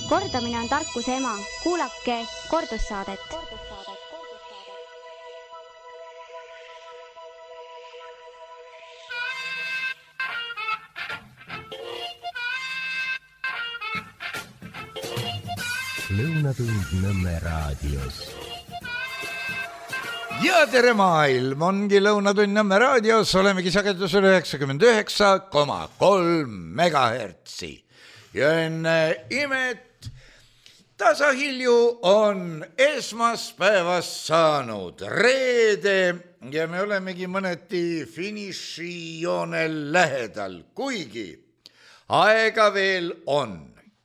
Kordamine on tarkuse ema. Kuulake kordussaadet. Lõunatund Nõmme raadios. Ja tere maailm, ongi Lõunatund Nõmme raadios, olemegi sagedusel 99,3 megahertsi. Ja enne imet tasahilju on esmaspäevast saanud reede ja me olemegi mõneti finišijoonel lähedal, kuigi aega veel on.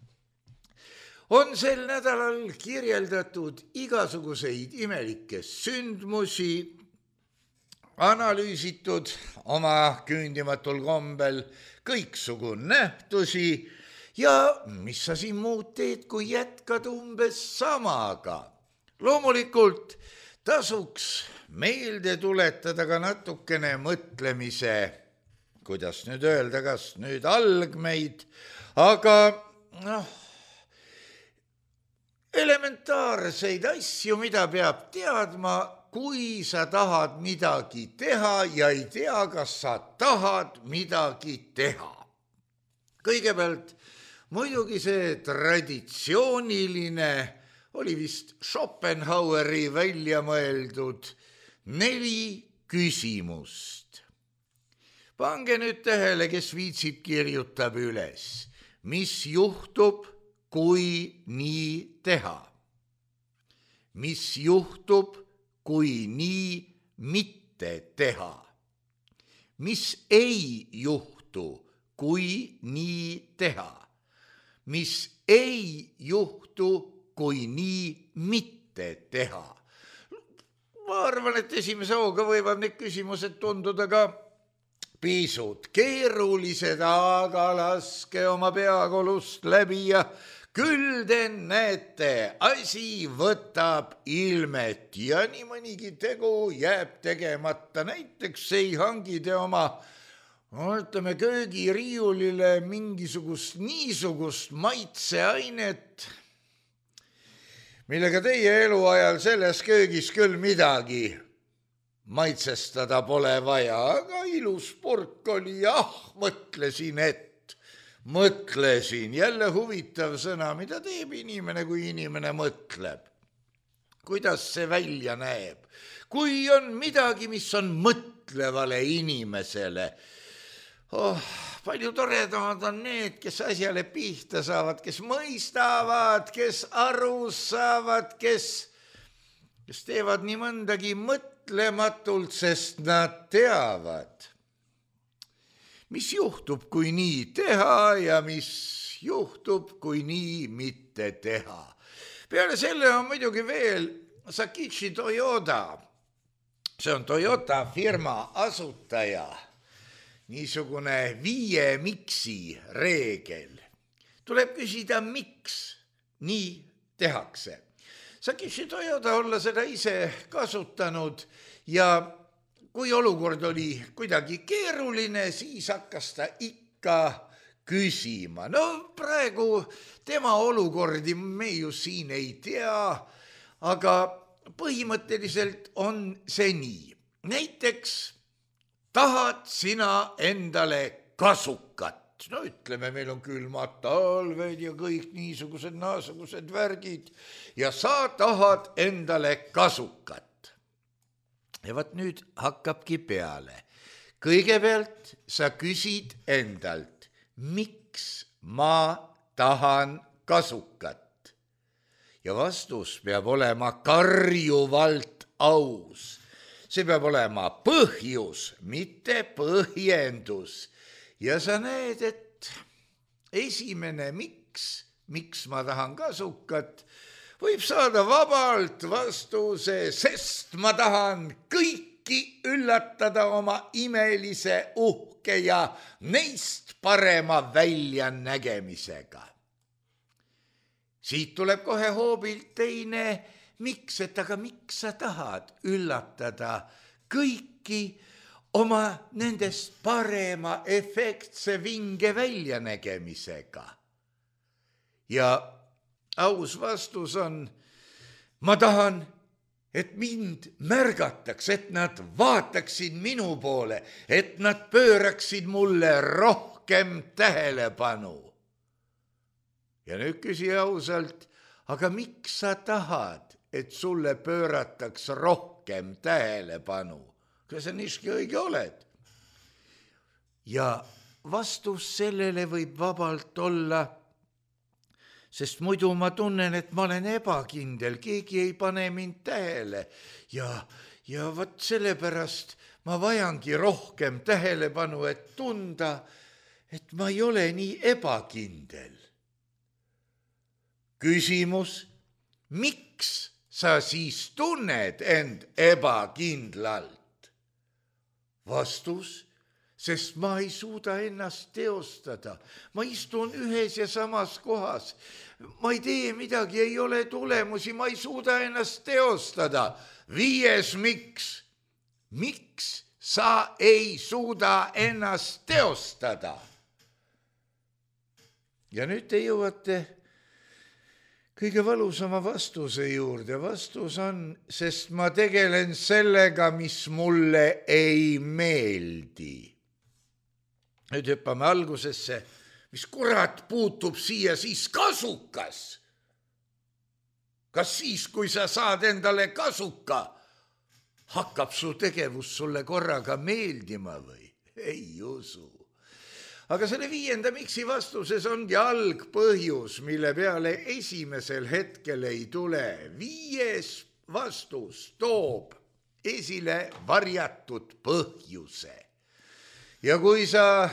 On sel nädalal kirjeldatud igasuguseid imelikke sündmusi, analüüsitud oma küündimatul kombel kõiksugu nähtusi ja mis sa siin muud teed, kui jätkad umbes samaga. Loomulikult tasuks meelde tuletada ka natukene mõtlemise, kuidas nüüd öelda, kas nüüd algmeid, aga elementaarseid asju, mida peab teadma, kui sa tahad midagi teha ja ei tea, kas sa tahad midagi teha. Kõigepealt muidugi see traditsiooniline oli vist Schopenhaueri välja mõeldud 4 küsimust. Pange nüüd tähele, kes viitsib, kirjutab üles, mis juhtub, kui nii teha? Mis juhtub, kui nii mitte teha? Mis ei juhtu, kui nii teha? Mis ei juhtu, kui nii mitte teha? Ma arvan, et esimese hooga võivad need küsimused tunduda ka pisut keerulised, aga laske oma peakolust läbi ja küll te näete, asi võtab ilmet ja nii mõnigi tegu jääb tegemata. Näiteks ei hangi te oma, ütleme, köögiriiulile mingisugust niisugust maitseainet, millega teie eluajal selles köögis küll midagi maitsestada pole vaja, aga ilus purk oli, mõtlesin, jälle huvitav sõna, mida teeb inimene, kui inimene mõtleb. Kuidas see välja näeb? Kui on midagi, mis on mõtlevale inimesele, palju toredamad on need, kes asjale pihta saavad, kes mõistavad, kes aru saavad, kes teevad nii mõndagi mõtlematult, sest nad teavad, mis juhtub, kui nii teha ja mis juhtub, kui nii mitte teha. Peale selle on muidugi veel Sakichi Toyota. See on Toyota firma asutaja. Niisugune 5 miksi reegel. Tuleb küsida, miks nii tehakse. Sakichi Toyota olla seda ise kasutanud ja kui olukord oli kuidagi keeruline, siis hakkas ta ikka küsima. No praegu tema olukordi me ju siin ei tea, aga põhimõtteliselt on see nii. Näiteks tahad sina endale kasukat. No ütleme, meil on külmad talved ja kõik naasugused värgid ja sa tahad endale kasukat. Ja vaat nüüd hakkabki peale. Kõigepealt sa küsid endalt, miks ma tahan kasukat? Ja vastus peab olema karjuvalt aus. See peab olema põhjus, mitte põhjendus. Ja sa näed, et esimene miks ma tahan kasukat, võib saada vabalt vastuse, sest ma tahan kõiki üllatada oma imelise, uhke ja neist parema väljanägemisega. Siit tuleb kohe hoobilt teine miks, et aga miks sa tahad üllatada kõiki oma nendest parema efektse vinge väljanägemisega? Ja aus vastus on, ma tahan, et mind märgataks, et nad vaataksid minu poole, et nad pööraksid mulle rohkem tähelepanu. Ja nüüd küsi ausalt, aga miks sa tahad, et sulle pöörataks rohkem tähelepanu? Kas sa niiski õige oled? Ja vastus sellele võib vabalt olla, sest muidu ma tunnen, et ma olen ebakindel, keegi ei pane mind tähele ja vot sellepärast ma vajangi rohkem tähelepanu, et tunda, et ma ei ole nii ebakindel. Küsimus, miks sa siis tunned end ebakindlalt? Vastus, sest ma ei suuda ennast teostada. Ma istun ühes ja samas kohas. Ma ei tee midagi, ei ole tulemusi, ma ei suuda ennast teostada. 5. miks? Miks sa ei suuda ennast teostada? Ja nüüd te jõuate kõige valusama vastuse juurde. Vastus on, sest ma tegelen sellega, mis mulle ei meeldi. Nüüd hüppame algusesse, mis kurat puutub siia siis kasukas? Kas siis, kui sa saad endale kasuka, hakkab su tegevus sulle korraga meeldima või? Ei usu. Aga selle 5. miksi vastuses ongi algpõhjus, mille peale esimesel hetkel ei tule. 5. vastus toob esile varjatud põhjuse. Ja kui sa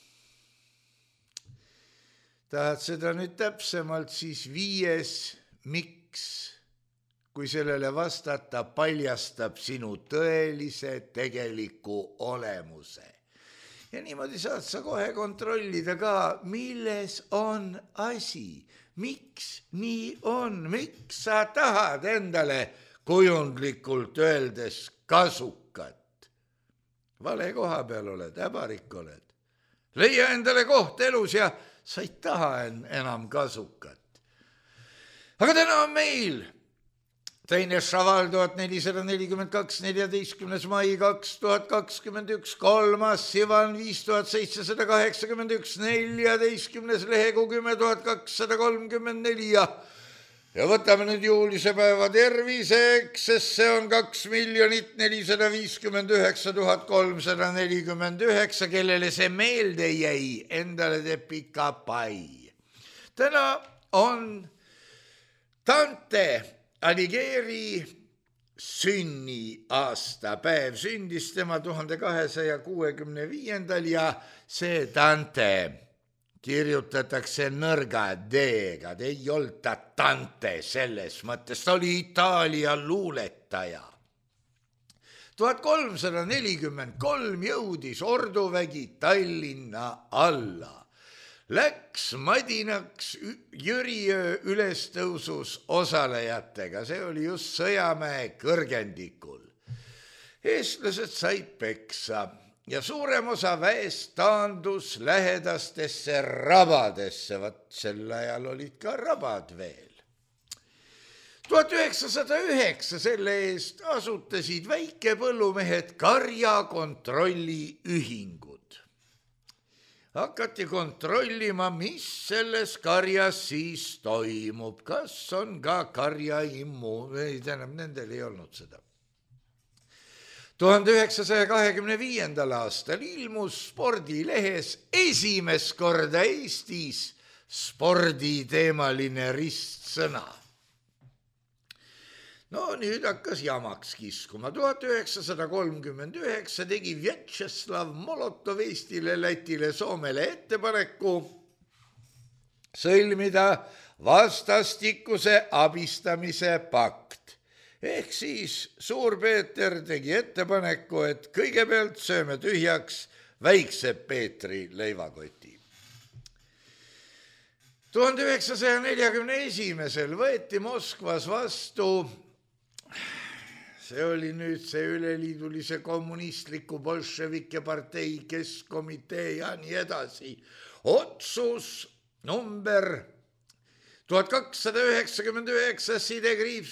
tahad seda nüüd täpsemalt, siis 5. miks, kui sellele vastata, paljastab sinu tõelise tegeliku olemuse. Ja niimoodi saad sa kohe kontrollida ka, milles on asi, miks nii on, miks sa tahad endale kujundlikult öeldes kasukat. Vale koha peal oled, häbarik oled. Leia endale koht elus ja sa ei taha enam kasukat. Aga täna on meil 2. Šaval 1442, 14. mai 2021, 3. Sivan 5781, 14. lehekuu 10.234 ja võtame nüüd juulise päeva terviseks, sest see on 2 459 349, kellele see meelde jäi, endale teeb pika pai. Täna on Dante Alighieri sünniaastapäev. Sündis tema 1265. ja see Dante kirjutatakse nõrga D-ga, ta ei olnud ta Dante selles mõttes, ta oli Itaalia luuletaja. 1343 jõudis orduvägi Tallinna alla. Läks madinaks Jüriöö ülestõusus osalejatega, see oli just Sõjamäe kõrgendikul. Eestlased said peksa ja suurem osa väest taandus lähedastesse rabadesse, vaat sel ajal olid ka rabad veel. 1909 selle eest asutasid väikepõllumehed karjakontrolli ühingud. Hakati kontrollima, mis selles karjas siis toimub, kas on ka karja nendel ei olnud seda. 1925. aastal ilmus spordilehes esimest korda Eestis sporditeemaline ristsõna. No nüüd hakkas jamaks kiskuma. 1939 tegi Vjatšeslav Molotov Eestile, Lätile, Soomele ettepaneku sõlmida vastastikuse abistamise pakt. Ehk siis Suur-Peeter tegi ettepaneku, et kõigepealt sööme tühjaks Väikse Peetri leivakoti. 1941 võeti Moskvas vastu, see oli nüüd see üleliidulise kommunistliku bolševike partei keskkomitee ja nii edasi, otsus number 1299 sidekriips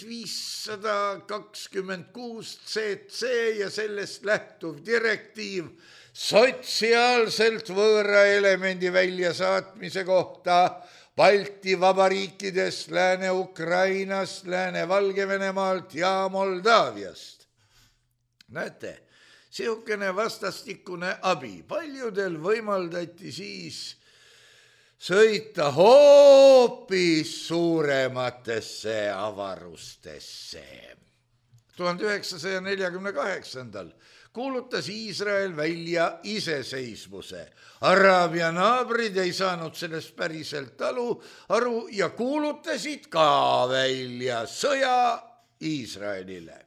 526 CC ja sellest lähtuv direktiiv sotsiaalselt võõra elemendi väljasaatmise kohta Balti vabariikidest, Lääne-Ukrainast, Lääne-Valgevenemaalt ja Moldaaviast. Näete, siukene vastastikune abi. Paljudel võimaldati siis sõita hoopis suurematesse avarustesse. 1948. kuulutas Iisrael välja iseseisvuse. Araabia naabrid ei saanud sellest päriselt aru ja kuulutasid ka välja sõja Iisraelile.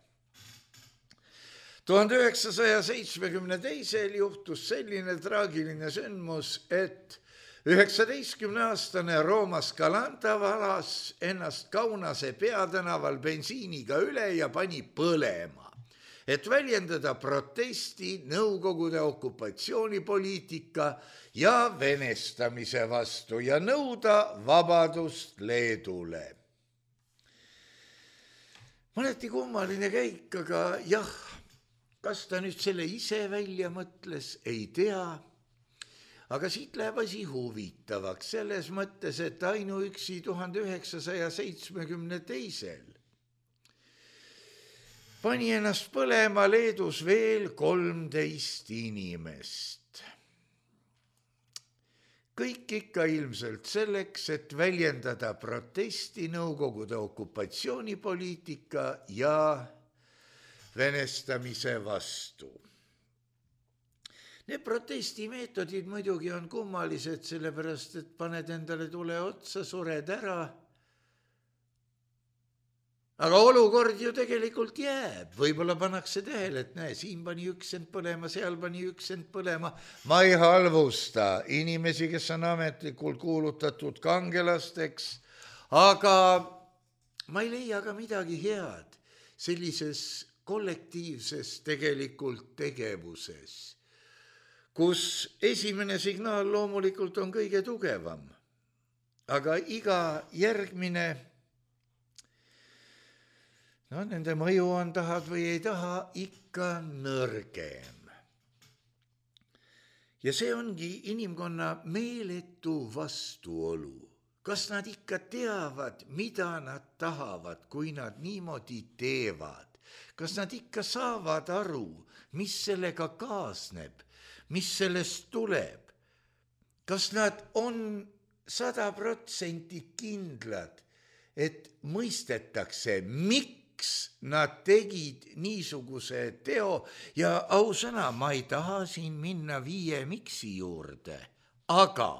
1972. juhtus selline traagiline sündmus, et 19-aastane Rooma Scalanta valas ennast Kaunase peatänaval bensiiniga üle ja pani põlema, et väljendada protesti Nõukogude okupatsioonipoliitika ja venestamise vastu ja nõuda vabadust Leedule. Mõneti kummaline käik, aga jah, kas ta nüüd selle ise välja mõtles, ei tea. Aga siit läheb asi huvitavaks selles mõttes, et ainuüksi 1972. pani ennast põlema Leedus veel 13 inimest. Kõik ikka ilmselt selleks, et väljendada protesti Nõukogude okupatsioonipoliitika ja venestamise vastu. Need protestimeetodid muidugi on kummalised, sellepärast, et paned endale tule otsa, sured ära. Aga olukord ju tegelikult jääb. Võib-olla pannakse tähele, et näe, siin pani üks end põlema, seal pani üks end põlema. Ma ei halvusta inimesi, kes on ametlikult kuulutatud kangelasteks, aga ma ei leia ka midagi head sellises kollektiivses tegelikult tegevuses, kus esimene signaal loomulikult on kõige tugevam, aga iga järgmine, nende mõju on, tahad või ei taha, ikka nõrgem. Ja see ongi inimkonna meeletu vastuolu. Kas nad ikka teavad, mida nad tahavad, kui nad niimoodi teevad? Kas nad ikka saavad aru, mis sellega kaasneb, mis sellest tuleb? Kas nad on 100% kindlad, et mõistetakse, miks nad tegid niisuguse teo? Ja ausõna, ma ei taha siin minna 5 miksi juurde, aga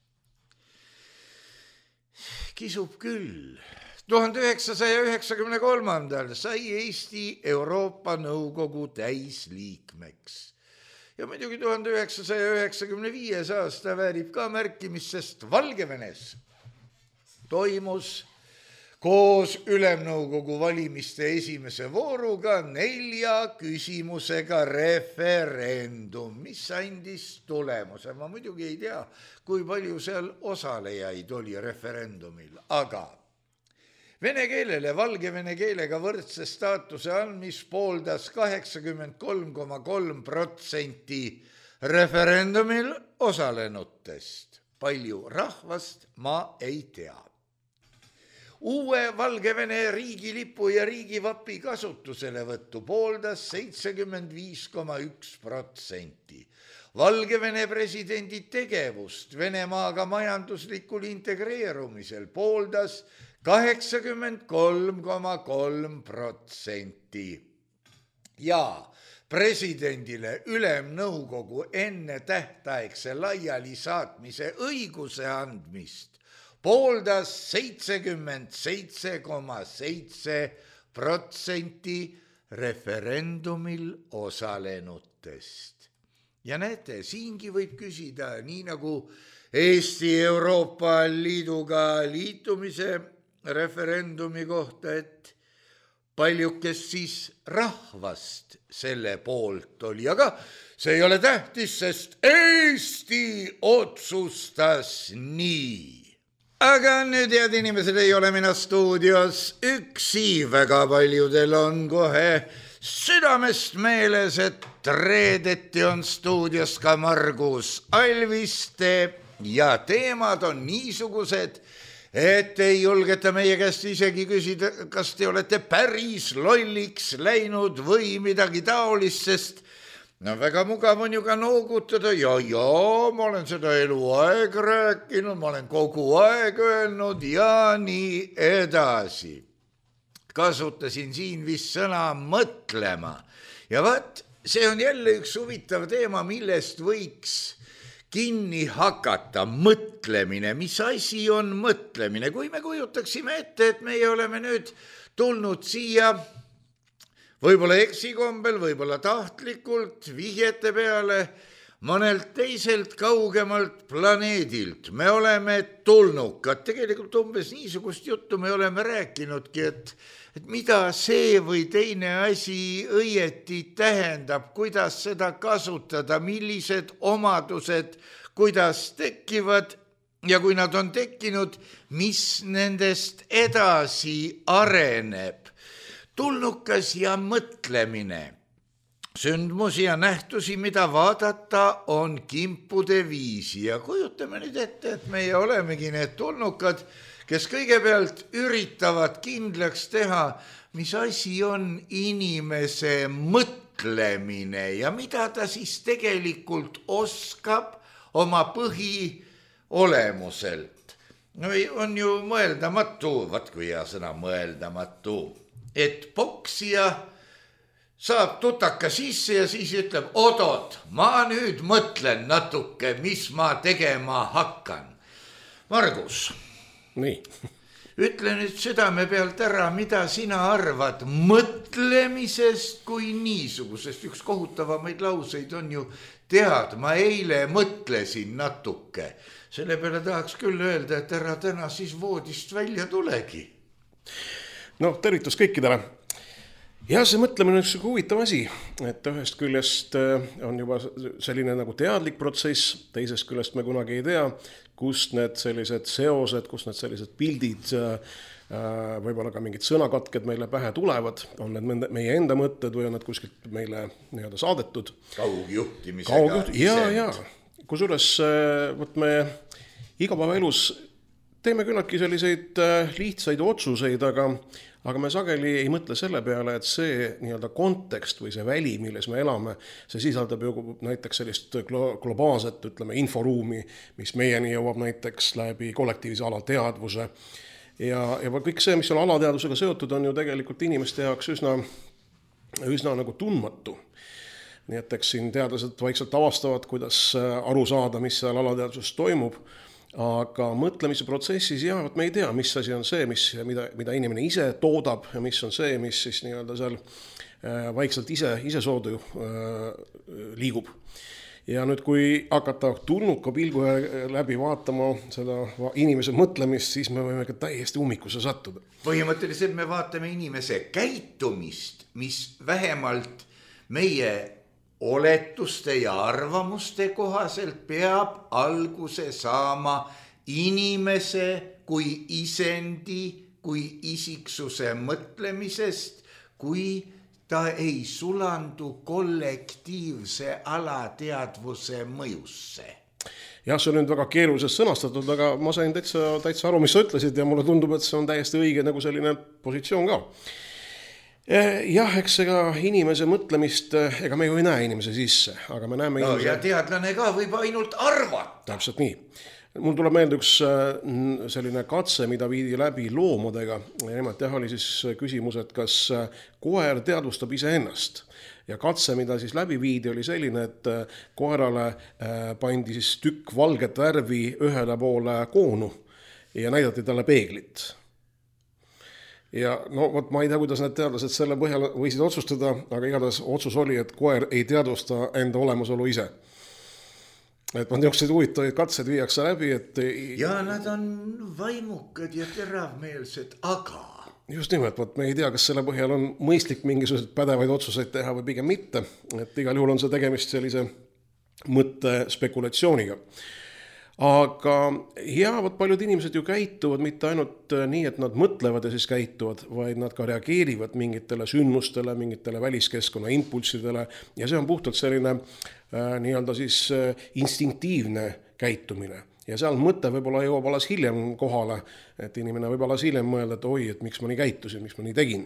kisub küll. 1993. sai Eesti Euroopa Nõukogu täisliikmeks. Ja muidugi 1995. aasta väärib ka märkimist, sest Valgevenes toimus koos Ülemnõukogu valimiste esimese vooruga 4 küsimusega referendum, mis andis tulemuse. Ma muidugi ei tea, kui palju seal osalejaid oli referendumil, aga vene keelele valgevene keelega võrdse staatuse andmist pooldas 83,3% referendumil osalenutest. Palju rahvast ma ei tea. Uue Valgevene riigilipu ja riigivapi kasutuselevõttu pooldas 75,1%. Valgevene presidendi tegevust Venemaaga majanduslikul integreerumisel pooldas 83,3%. Ja presidendile Ülemnõukogu enne tähtaegse laiali saatmise õiguse andmist pooldas 77,7% referendumil osalenutest. Ja näete, siingi võib küsida, nii nagu Eesti Euroopa Liiduga liitumise referendumi kohta, et paljukes siis rahvast selle poolt oli, aga see ei ole tähtis, sest Eesti otsustas nii. aga nüüd, head inimesed, ei ole mina stuudios üksi, väga paljudel on kohe südamest meeles, et reedeti on stuudios ka Margus Alviste ja teemad on niisugused, et ei julgeta meie käest isegi küsida, kas te olete päris lolliks läinud või midagi taolist, sest no väga mugav on ju ka noogutada ja ma olen seda eluaeg rääkinud, ma olen kogu aeg öelnud ja nii edasi. Kasutasin siin vist sõna mõtlema ja vaat, see on jälle üks huvitav teema, millest võiks kinni hakata, mõtlemine. Mis asi on mõtlemine? Kui me kujutaksime ette, et meie oleme nüüd tulnud siia võib-olla eksikombel, võib-olla tahtlikult, vihjete peale, mõnelt teiselt kaugemalt planeedilt. Me oleme tulnukad, tegelikult umbes niisugust juttu me oleme rääkinudki, et mida see või teine asi õieti tähendab, kuidas seda kasutada, millised omadused, kuidas tekivad ja kui nad on tekkinud, mis nendest edasi areneb. Tulnukas ja mõtlemine. Sündmusi ja nähtusi, mida vaadata, on kimpude viisi ja kujutame nüüd ette, et meie olemegi need tulnukad, kes kõigepealt üritavad kindlaks teha, mis asi on inimese mõtlemine ja mida ta siis tegelikult oskab oma põhiolemuselt. No on ju mõeldamatu, vaat kui hea sõna mõeldamatu, et poksija saab tutaka sisse ja siis ütleb, odot, ma nüüd mõtlen natuke, mis ma tegema hakkan. Margus, nii. Ütle nüüd südame pealt ära, mida sina arvad mõtlemisest kui niisugusest. Üks kohutavamaid lauseid on ju tead, ma eile mõtlesin natuke. Selle peale tahaks küll öelda, et ära täna siis voodist välja tulegi. No, tervitus kõikidele. Ja see mõtlemine on üks huvitav asi, et ühest küljest on juba selline nagu teadlik protsess, teisest küljest me kunagi ei tea, kust need sellised seosed, kust need sellised pildid, võib-olla ka mingid sõnakatked meile pähe tulevad, on need meie enda mõtted või on need kuskilt meile nii-öelda saadetud. Kaugjuhtimisega. Ja. Kusjuures me igapäevaelus teeme küllaltki selliseid lihtsaid otsuseid, aga me sageli ei mõtle selle peale, et see nii-öelda kontekst või see väli, milles me elame, see sisaldab ju näiteks sellist globaalset, ütleme, inforuumi, mis meieni jõuab näiteks läbi kollektiivse alateadvuse. Ja kõik see, mis on alateadvusega seotud, on ju tegelikult inimeste jaoks üsna nagu tundmatu. Nii et eks siin teadlased vaikselt avastavad, kuidas aru saada, mis seal alateadvuses toimub. Aga mõtlemise protsessis me ei tea, mis asi on see, mida inimene ise toodab ja mis on see, mis siis nii-öelda seal vaikselt ise soodu liigub. Ja nüüd, kui hakata tulnuka pilgu läbi vaatama seda inimese mõtlemist, siis me võime ka täiesti ummikusse sattuda. Põhimõtteliselt me vaatame inimese käitumist, mis vähemalt meie oletuste ja arvamuste kohaselt peab alguse saama inimese kui isendi, kui isiksuse mõtlemisest, kui ta ei sulandu kollektiivse alateadvuse mõjusse. Jah, see on nüüd väga keeruliselt sõnastatud, aga ma sain täitsa aru, mis sa ütlesid ja mulle tundub, et see on täiesti õige nagu selline positsioon ka. Jah, eks ega inimese mõtlemist, ega me ju ei näe inimese sisse, aga me näeme inimese... Ja teadlane ka võib ainult arvata. Täpselt nii. Mul tuleb meelde üks selline katse, mida viidi läbi loomadega. Nimelt oli siis küsimus, et kas koer teadvustab iseennast. Ja katse, mida siis läbi viidi, oli selline, et koerale pandi siis tükk valget värvi ühele poole koonu ja näidati talle peeglit. Ja no, ma ei tea, kuidas need teadlased selle põhjal võisid otsustada, aga igatahes otsus oli, et koer ei teadvusta enda olemasolu ise. Et ma niisuguseid huvitavaid katsed viiakse läbi, et... Ja nad on vaimukad ja teravmeelsed, aga... Just nimelt, me ei tea, kas selle põhjal on mõistlik mingisuguseid pädevaid otsuseid teha või pigem mitte. Et igal juhul on see tegemist sellise mõtte spekulatsiooniga. aga vot paljud inimesed ju käituvad mitte ainult nii, et nad mõtlevad ja siis käituvad, vaid nad ka reageerivad mingitele sündmustele, mingitele väliskeskkonna impulssidele ja see on puhtalt selline nii-öelda siis instinktiivne käitumine. Ja seal mõte võib-olla jõuab alles hiljem kohale, et inimene võib alles hiljem mõelda, et oi, et miks ma nii käitusin, miks ma nii tegin.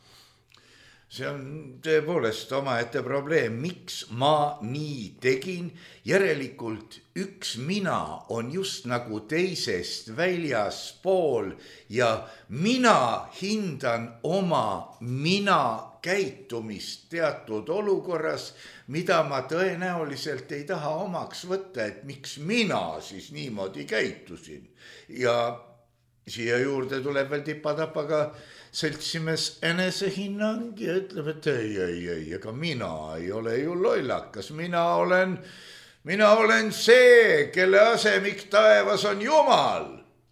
See on tõepoolest omaette probleem, miks ma nii tegin, järelikult üks mina on just nagu teisest väljaspool ja mina hindan oma mina käitumist teatud olukorras, mida ma tõenäoliselt ei taha omaks võtta, et miks mina siis niimoodi käitusin. Ja siia juurde tuleb veel tipatapaga seltsimees enesehinnang ja ütleb, et ei, ega mina ei ole ju lollakas, mina olen see, kelle asemik taevas on Jumal.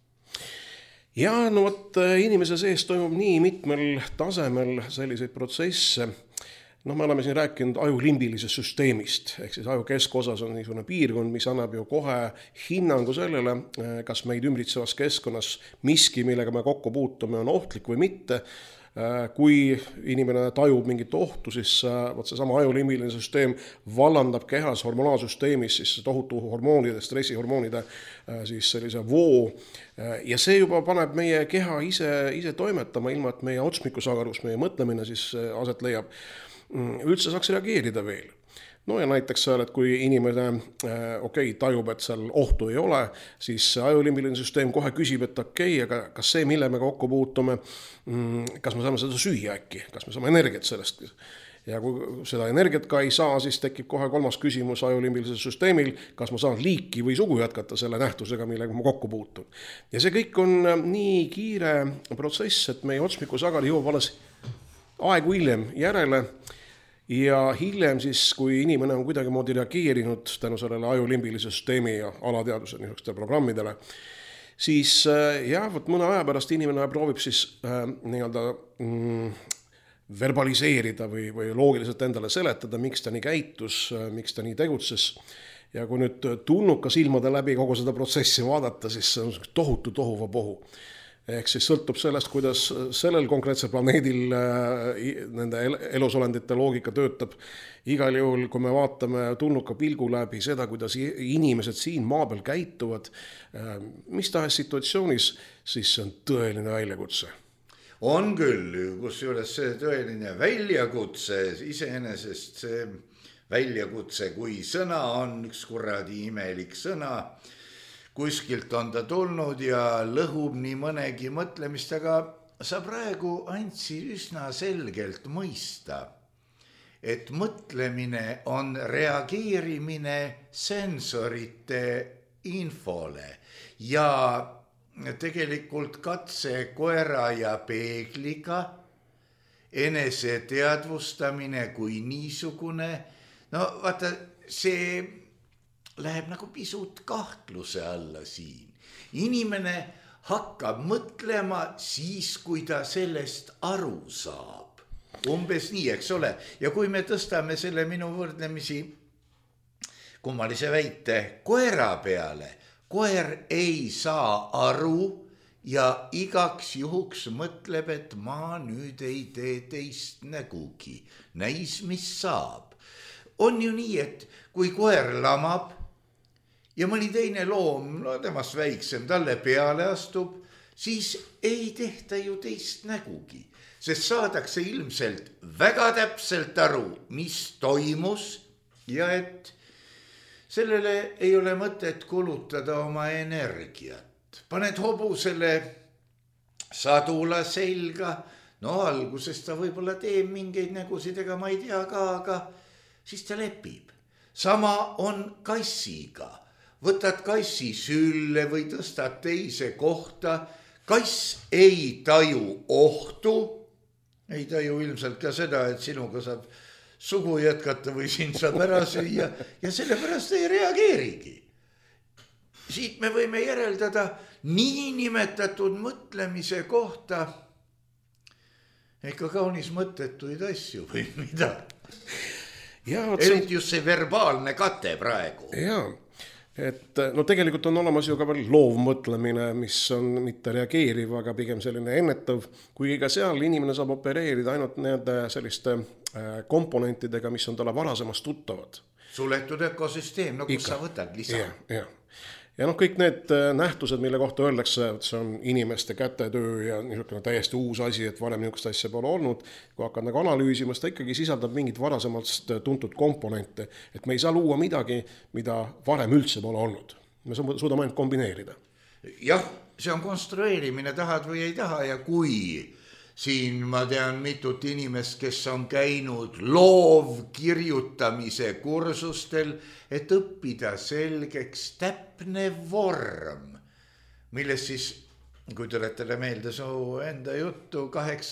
Ja no vot, inimese sees toimub nii mitmel tasemel selliseid protsesse. No me oleme siin rääkinud ajulimbilisest süsteemist, ehk siis aju keskosas on niisugune piirkond, mis annab ju kohe hinnangu sellele, kas meid ümbritsevas keskkonnas miski, millega me kokku puutume, on ohtlik või mitte. Kui inimene tajub mingit ohtu, siis võt see sama ajulimbiline süsteem vallandab kehas hormonaalsüsteemis siis tohutu hormoonide, stressihormoonide siis sellise voo ja see juba paneb meie keha ise toimetama, ilma et meie otsmikusagarus, meie mõtlemine siis aset leiab. Üldse saaks reageerida veel. No ja näiteks seal, et kui inimene tajub, et seal ohtu ei ole, siis ajulimbiline süsteem kohe küsib, et aga kas see, mille me kokku puutume, kas me saame seda süüa äkki, kas me saame energiat sellest. Ja kui seda energiat ka ei saa, siis tekib kohe kolmas küsimus ajulimbilisel süsteemil, kas ma saan liiki või sugu jätkata selle nähtusega, millega ma kokku puutun. Ja see kõik on nii kiire protsess, et meie otsmikusagar jõuab alles aegu hiljem järele ja hiljem siis, kui inimene on kuidagi moodi reageerinud tänu sellele ajulimbilise süsteemi ja alateaduse niisugustele programmidele, siis võt mõne aja pärast inimene proovib siis nii-öelda verbaliseerida või loogiliselt endale seletada, miks ta nii käitus, miks ta nii tegutses. Ja kui nüüd tunnuka silmade läbi kogu seda protsessi vaadata, siis see on tohutu tohuvapohu. Ehk siis sõltub sellest, kuidas sellel konkreetsel planeedil nende elusolendite loogika töötab. Igal juhul, kui me vaatame tulnuka pilgu läbi seda, kuidas inimesed siin maa peal käituvad, mis tahes situatsioonis, siis see on tõeline väljakutse. On küll, kus juures see tõeline väljakutse, iseenesest see väljakutse, kui sõna on üks kuradi imelik sõna, kuskilt on ta tulnud ja lõhub nii mõnegi mõtlemist, aga sa praegu andsid üsna selgelt mõista, et mõtlemine on reageerimine sensorite infole ja tegelikult katse koera ja peegliga, enese teadvustamine kui niisugune, no vaata see läheb nagu pisut kahtluse alla siin. Inimene hakkab mõtlema siis, kui ta sellest aru saab. Umbes nii, eks ole. Ja kui me tõstame selle minu võrdlemisi kummalise väite koera peale, koer ei saa aru ja igaks juhuks mõtleb, et ma nüüd ei tee teist nägugi. Näis, mis saab. On ju nii, et kui koer lamab, ja mõni teine loom, no temast väiksem, talle peale astub, siis ei tehta ju teist nägugi, sest saadakse ilmselt väga täpselt aru, mis toimus ja et sellele ei ole mõtet kulutada oma energiat. Paned hobusele sadula selga, no alguses ta võib-olla teeb mingeid nägusid, ega ma ei tea ka, aga siis ta lepib. Sama on kassiga. Võtad kassi sülle või tõstad teise kohta, kass ei taju ohtu, ei taju ilmselt ka seda, et sinuga saab sugu jätkata või sind saab ära süüa ja sellepärast ei reageerigi. Siit me võime järeldada niinimetatud mõtlemise kohta ikka kaunis mõttetuid asju või mida. Eriti just see verbaalne kate praegu. Jaa. et no tegelikult on olemas ju ka veel loovmõtlemine, mis on mitte reageeriv, aga pigem selline ennetav, kuigi ka seal inimene saab opereerida ainult nende selliste komponentidega, mis on talle varasemast tuttavad. Suletud ökosüsteem, no kus sa võtad lisa? Ja noh, kõik need nähtused, mille kohta öeldakse, et see on inimeste kätetöö ja niisugune täiesti uus asi, et varem niisugust asja pole olnud, kui hakkad nagu analüüsima, ta ikkagi sisaldab mingit varasemalt tuntud komponente, et me ei saa luua midagi, mida varem üldse pole olnud. Me suudame ainult kombineerida. Jah, see on konstrueerimine, tahad või ei taha ja kui siin ma tean mitut inimest, kes on käinud loovkirjutamise kursustel, et õppida selgeks täpne vorm, milles siis, kui tuletada meelde su enda juttu,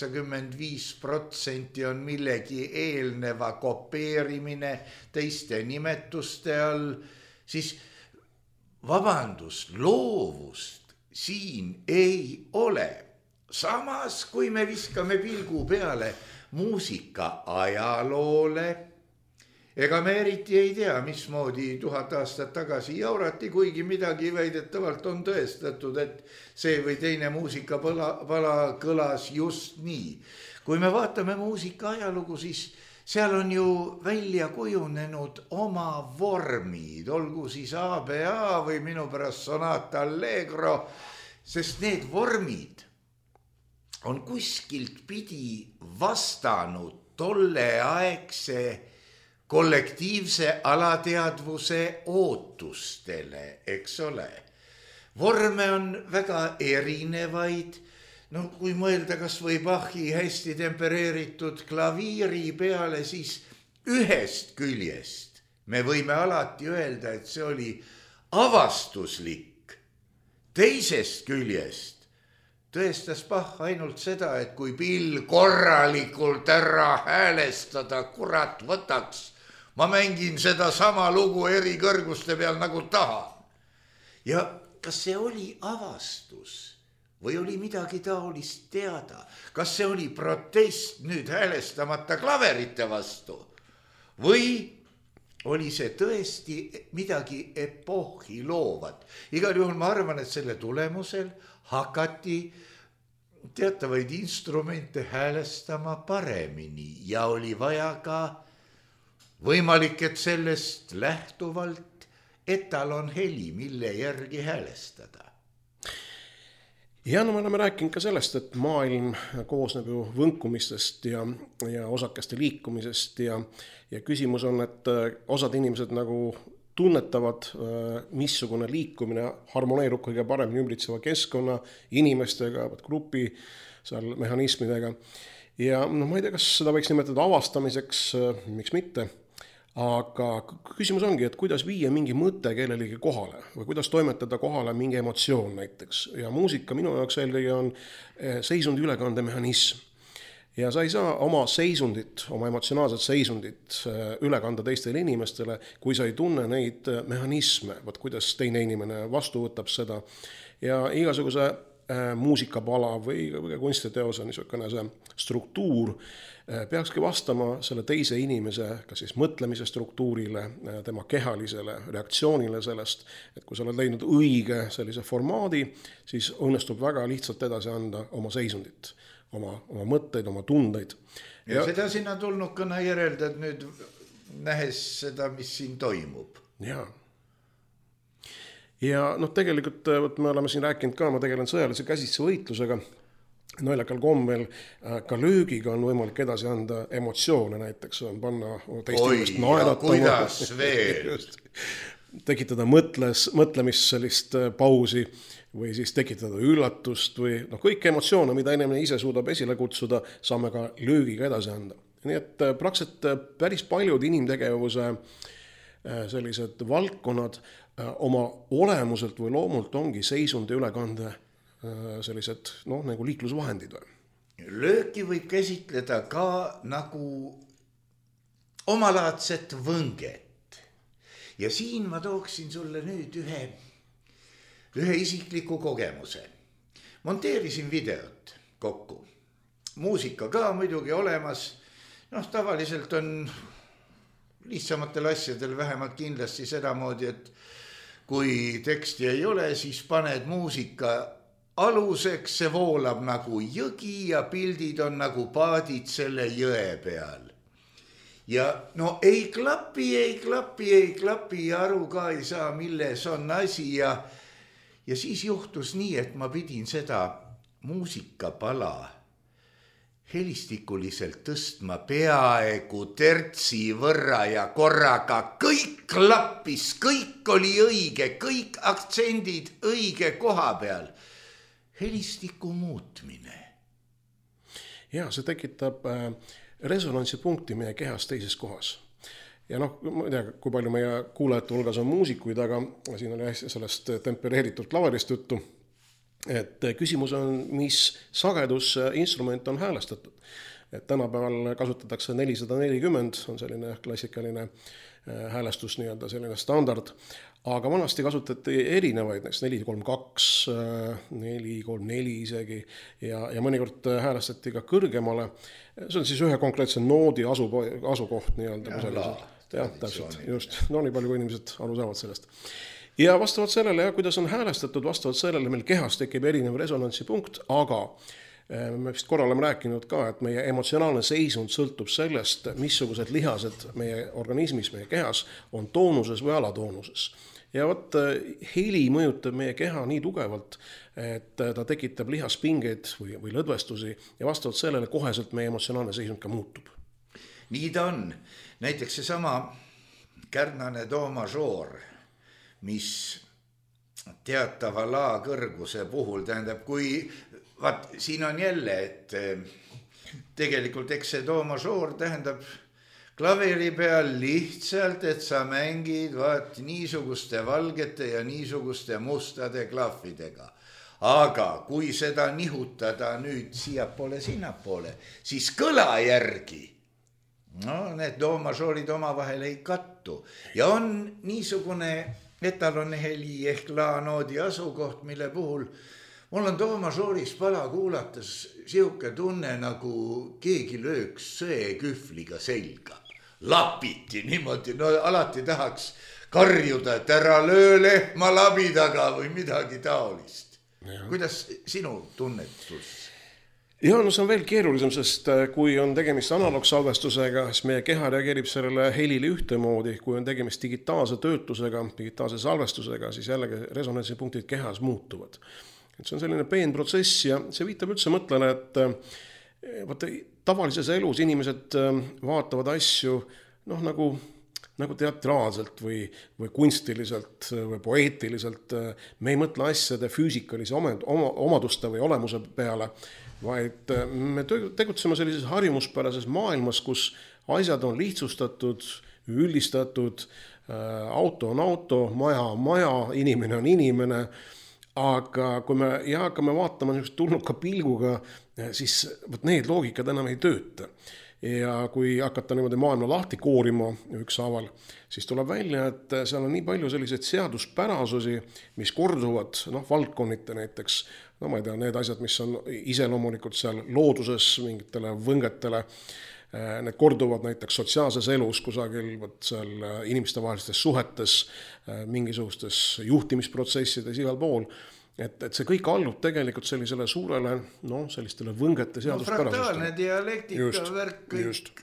85% on millegi eelneva kopeerimine teiste nimetuste all, siis vabandus, loovust siin ei ole. Samas, kui me viskame pilgu peale muusika ajaloole, ega me eriti ei tea, mismoodi 1000 aastat tagasi jaurati, kuigi midagi väidetavalt on tõestatud, et see või teine muusikapala kõlas just nii. Kui me vaatame muusika ajalugu, siis seal on ju välja kujunenud oma vormid, olgu siis ABA või minu pärast Sonata Allegro, sest need vormid on kuskilt pidi vastanud tolleaegse kollektiivse alateadvuse ootustele, eks ole. Vorme on väga erinevaid, no kui mõelda kas või Bachi hästi tempereeritud klaviiri peale, siis ühest küljest me võime alati öelda, et see oli avastuslik, teisest küljest tõestas Bach ainult seda, et kui pill korralikult ära häälestada, kurat võtaks, ma mängin seda sama lugu eri kõrguste peal nagu tahan. Ja kas see oli avastus või oli midagi taolist teada? Kas see oli protest nüüd häälestamata klaverite vastu? Või oli see tõesti midagi epohhi loovat? Igal juhul ma arvan, et selle tulemusel hakati teatavaid instrumente häälestama paremini ja oli vaja ka võimalik, et sellest lähtuvalt etalonheli, mille järgi häälestada. Ja no me oleme rääkinud ka sellest, et maailm koosneb ju võnkumistest ja osakeste liikumisest ja küsimus on, et osad inimesed nagu tunnetavad, missugune liikumine harmoneerub kõige paremini ümbritseva keskkonna, inimestega, grupi seal mehhanismidega. Ja no ma ei tea, kas seda võiks nimetada avastamiseks, miks mitte, aga küsimus ongi, et kuidas viia mingi mõte kellelegi kohale või kuidas toimetada kohale mingi emotsioon näiteks. Ja muusika minu jaoks eelkõige on seisundi ülekandemehhanism. Ja sa ei saa oma seisundit, oma emotsionaalset seisundit üle kanda teistele inimestele, kui sa ei tunne neid mehhanisme, kuidas teine inimene vastu võtab seda. Ja igasuguse muusikapala või kunstiteose niisugune see struktuur peakski vastama selle teise inimese kas siis mõtlemise struktuurile, tema kehalisele reaktsioonile sellest, et kui sa oled leidnud õige sellise formaadi, siis õnnestub väga lihtsalt edasi anda oma seisundit. Oma mõtteid, oma tundeid. Ja seda sinna tulnukana järeldad nüüd nähes seda, mis siin toimub. Ja noh, tegelikult me oleme siin rääkinud ka, ma tegelen sõjalise käsitse võitlusega. Naljakal kombel ka löögiga on võimalik edasi anda emotsioone näiteks, on panna teist inimest naeratama. Kuidas veel? Tekitada mõtlemist sellist pausi või siis tekitada üllatust või kõik emotsioone, mida inimene ise suudab esile kutsuda, saame ka löögiga edasi anda. Nii et praktiliselt päris paljud inimtegevuse sellised valdkonnad oma olemuselt või loomult ongi seisundi ülekande sellised nagu liiklusvahendid. Lööki võib käsitleda ka nagu omalaadset võnget. Ja siin ma tooksin sulle nüüd ühe isikliku kogemuse. Monteerisin videot kokku. Muusika ka muidugi olemas. Tavaliselt on lihtsamatel asjadel vähemalt kindlasti sedamoodi, et kui teksti ei ole, siis paned muusika aluseks, see voolab nagu jõgi ja pildid on nagu paadid selle jõe peal. Ja no ei klapi, aru ka ei saa, milles on asi ja siis juhtus nii, et ma pidin seda muusikapala helistikuliselt tõstma peaaegu tertsi võrra ja korraga kõik klappis, kõik oli õige, kõik aktsendid õige koha peal. Helistiku muutmine. Ja see tekitab resonantsipunkti meie kehas teises kohas. Ja noh, ma ei tea, kui palju meie kuulajate hulgas on muusikuid, aga siin oli sellest tempereeritud klaverist juttu. Et küsimus on, mis sagedus instrument on häälestatud. Et tänapäeval kasutatakse 440, on selline klassikaline häälestus, nii-öelda selline standard, aga vanasti kasutati erinevaid, näiteks 432, 434 isegi ja mõnikord häälestati ka kõrgemale. See on siis ühe konkreetse noodi asukoht nii-öelda. Jah, täpselt, just. No nii palju, kui inimesed aru saavad sellest. Ja vastavalt sellele, kuidas on häälestatud, vastavalt sellele meil kehas tekib erinev resonantsipunkt, aga me vist korra oleme rääkinud ka, et meie emotsionaalne seisund sõltub sellest, missugused lihased meie organismis, meie kehas on toonuses või alatoonuses. Ja võt, heli mõjutab meie keha nii tugevalt, et ta tekitab lihaspingeid või lõdvestusi ja vastavalt sellele koheselt meie emotsionaalne seisund ka muutub. Nii ta on. Näiteks see sama kärnane do majoor, mis teatava laa kõrguse puhul tähendab, kui siin on jälle, et tegelikult eks see do majoor tähendab klaveri peal lihtsalt, et sa mängid niisuguste valgete ja niisuguste mustade klahvidega. Aga kui seda nihutada nüüd siiapoole, sinnapoole, siis kõla järgi need do majoorid omavahel ei kattu ja on niisugune etalonne heli ehk la-noodi asukoht, mille puhul mul on do majooris pala kuulates siuke tunne, nagu keegi lööks söekühvliga selga. Lapiti niimoodi, no alati tahaks karjuda, et ära löö lehma labidaga või midagi taolist. Kuidas sinu tunnetus? Ja no see on veel keerulisem, sest kui on tegemist analoogsalvestusega, siis meie keha reageerib sellele helile ühtemoodi, kui on tegemist digitaalse töötlusega, digitaalse salvestusega, siis jällegi resonantsipunktid kehas muutuvad. Et see on selline peenprotsess ja see viitab üldse mõtlele, et tavalises elus inimesed vaatavad asju nagu teatraalselt või kunstiliselt või poeetiliselt. Me ei mõtle asjade füüsikalise omaduste või olemuse peale, vaid me tegutseme sellises harjumuspärases maailmas, kus asjad on lihtsustatud, üldistatud, auto on auto, maja on maja, inimene on inimene, aga kui me hakkame vaatama tulnuka pilguga, siis need loogikad enam ei tööta. Ja kui hakata niimoodi maailma lahti koorima ükshaaval, siis tuleb välja, et seal on nii palju selliseid seaduspärasusi, mis korduvad, valdkonnite näiteks, ma ei tea, need asjad, mis on iseloomulikult seal looduses mingitele võngetele, need korduvad näiteks sotsiaalses elus kusagil, seal inimestevahelistes suhetes, mingisugustes juhtimisprotsessides igal pool. Et see kõik allub tegelikult sellisele suurele, sellistele võngete seaduspärasustele. Fraktaalne dialektika värk kõik. Just.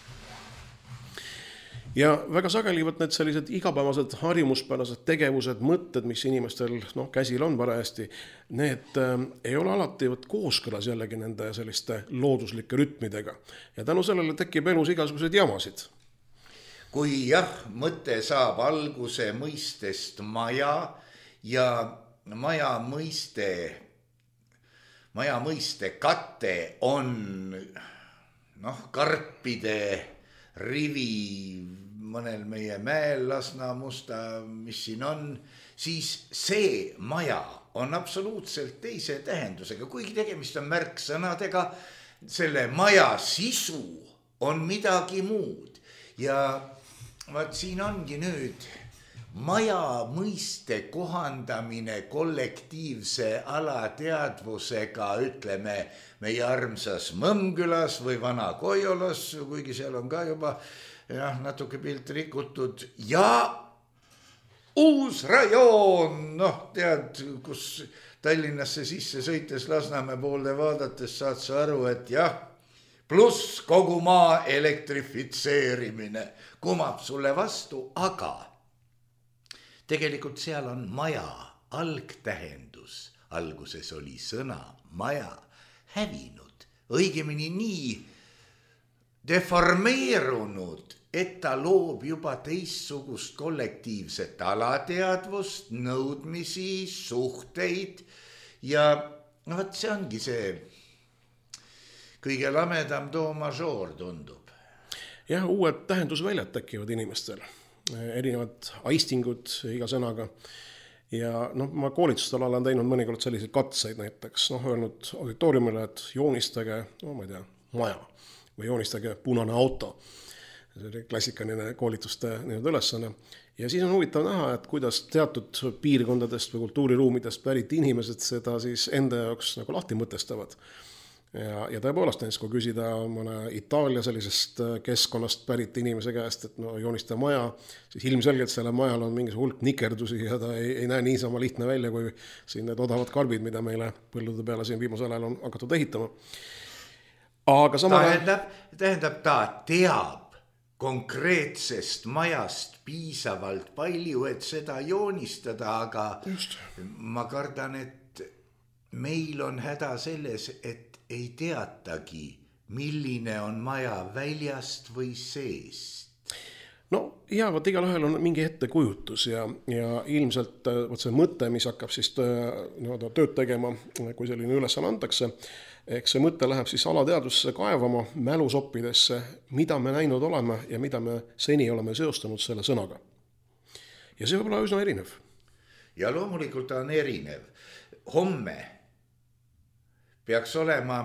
Ja väga sageli need sellised igapäevased harjumuspärased tegevused, mõtted, mis inimestel käsil on parajasti, need ei ole alati kooskõlas jällegi nende selliste looduslike rütmidega. Ja tänu sellele tekib elus igasuguseid jamasid. Kui mõte saab alguse mõistest maja ja maja mõiste kate on karpide rivi mõnel meie mäel Lasna musta, mis siin on, siis see maja on absoluutselt teise tähendusega. Kuigi tegemist on märksõnadega, selle maja sisu on midagi muud. Ja siin ongi nüüd maja mõiste kohandamine kollektiivse alateadvusega, ütleme, meie armsas Mõmmkülas või Vana-Koiolas, kuigi seal on ka juba natuke pilt rikutud ja uus rajoon, noh, tead, kus Tallinnasse sisse sõites Lasnamäe poolde vaadates saad sa aru, et jah, pluss kogu maa elektrifitseerimine kumab sulle vastu, aga tegelikult seal on maja algtähendus, alguses oli sõna maja, hävinud, õigemini nii deformeerunud, et ta loob juba teistsugust kollektiivset alateadvust, nõudmisi, suhteid ja no võt, see ongi see kõige lamedam do major tundub. Jah, uued tähendusväljad tekivad inimestel, erinevad aistingud iga sõnaga ja noh, ma koolitustel olen teinud mõnikord selliseid katseid näiteks, noh, öelnud auditooriumile, et joonistage, no ma ei tea, maja või joonistage punane auto. See oli klassikaline koolituste ülesanne. Ja siis on huvitav näha, et kuidas teatud piirkondadest või kultuuriruumidest pärit inimesed seda siis enda jaoks nagu lahti mõtestavad. Ja tõepoolest näiteks, kui küsida mõne Itaalia sellisest keskkonnast pärit inimese käest, et no joonista maja, siis ilmselgelt selle majal on mingi hulk nikerdusi ja ta ei näe niisama lihtne välja, kui siin need odavad karbid, mida meile põldude peale siin viimasel ajal on hakatud ehitama. Aga tähendab, ta teab konkreetsest majast piisavalt palju, et seda joonistada, aga just. Ma kardan, et meil on häda selles, et ei teatagi, milline on maja väljast või seest. No ja võt igal ühel on mingi ettekujutus ja ilmselt see mõte, mis hakkab siis tööd tegema, kui selline ülesanne antakse, eks see mõte läheb siis alateadvusse kaevama, mälusoppidesse, mida me näinud oleme ja mida me seni oleme seostanud selle sõnaga. Ja see võib olla üsna erinev. Ja loomulikult on erinev. Homme peaks olema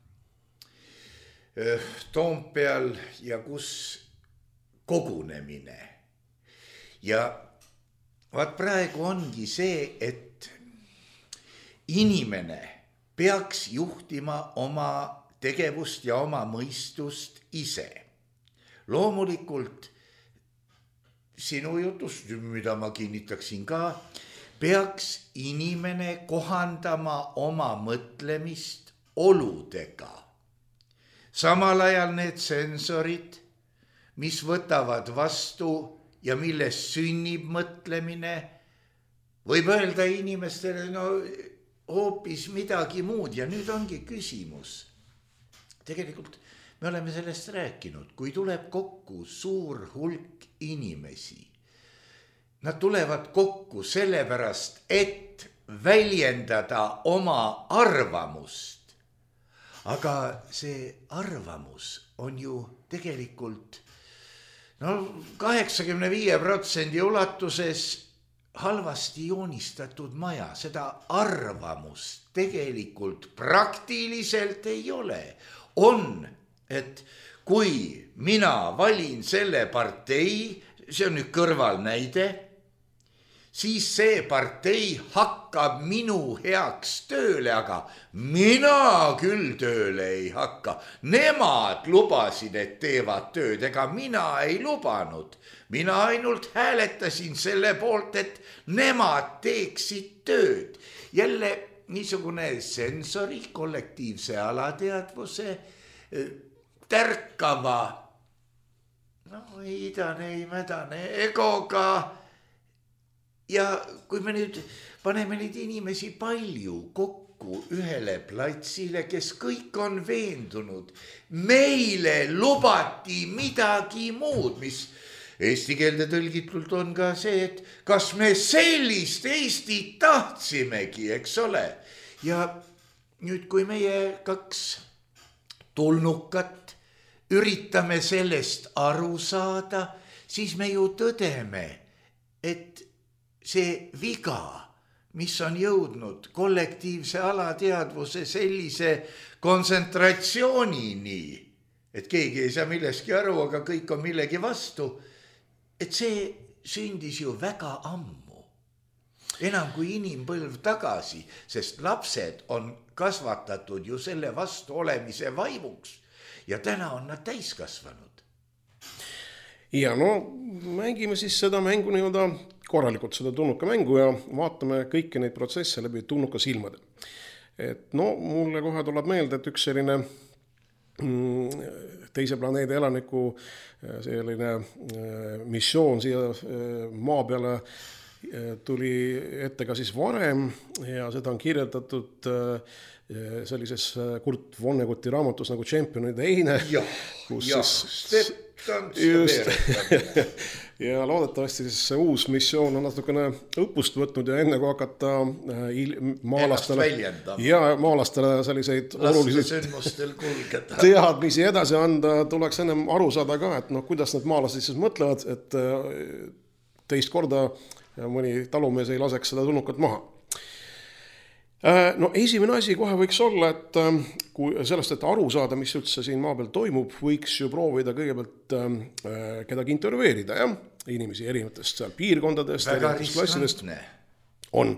Toompeal ja kus kogunemine. Ja vaat praegu ongi see, et inimene peaks juhtima oma tegevust ja oma mõistust ise. Loomulikult sinu jutust, mida ma kinnitaksin ka, peaks inimene kohandama oma mõtlemist oludega. Samal ajal need sensorid, mis võtavad vastu ja millest sünnib mõtlemine, võib öelda inimestele hoopis midagi muud ja nüüd ongi küsimus. Tegelikult me oleme sellest rääkinud, kui tuleb kokku suur hulk inimesi. Nad tulevad kokku sellepärast, et väljendada oma arvamust. Aga see arvamus on ju tegelikult 85% ulatuses halvasti joonistatud maja. Seda arvamust tegelikult praktiliselt ei ole. On, et kui mina valin selle partei, see on nüüd kõrvalnäide, siis see partei hakkab minu heaks tööle, aga mina küll tööle ei hakka. Nemad lubasid, et teevad tööd, ega mina ei lubanud. Mina ainult hääletasin selle poolt, et nemad teeksid tööd. Jälle niisugune sensori, kollektiivse alateadvuse, tärkava, ei idane, ei mädane egoga. Ja kui me nüüd paneme neid inimesi palju kokku ühele platsile, kes kõik on veendunud, meile lubati midagi muud, mis eesti keelde tõlgitult on ka see, et kas me sellist Eestit tahtsimegi, eks ole. Ja nüüd, kui meie kaks tulnukat üritame sellest aru saada, siis me ju tõdeme, et see viga, mis on jõudnud kollektiivse alateadvuse sellise kontsentratsioonini, et keegi ei saa millestki aru, aga kõik on millegi vastu, et see sündis ju väga ammu. Enam kui inimpõlv tagasi, sest lapsed on kasvatatud ju selle vastu olemise vaimuks ja täna on nad täiskasvanud. Ja mängime siis seda mängu korralikult seda tulnuka mängu ja vaatame kõiki neid protsesse läbi tulnuka silmade. Et no mulle kohe tuleb meelde, et üks selline teise planeedi elaniku selline missioon siia maa peale tuli ette ka siis varem ja seda on kirjeldatud sellises Kurt Vonnegutti raamatus nagu Championide eine. Kus siis just. Ja loodetavasti siis see uus missioon on natukene õppust võtnud ja enne kui hakata maalastele selliseid oluliseid teadmisi edasi anda, tuleks ennem aru saada ka, et kuidas need maalased siis mõtlevad, et teist korda ja mõni talumees ei laseks seda tulnukat maha. No esimene asi kohe võiks olla, et kui sellest, et aru saada, mis üldse siin maa peal toimub, võiks ju proovida kõigepealt kedagi intervjueerida, jah? Inimesi erinevatest seal piirkondadest, erinevatest klassidest on.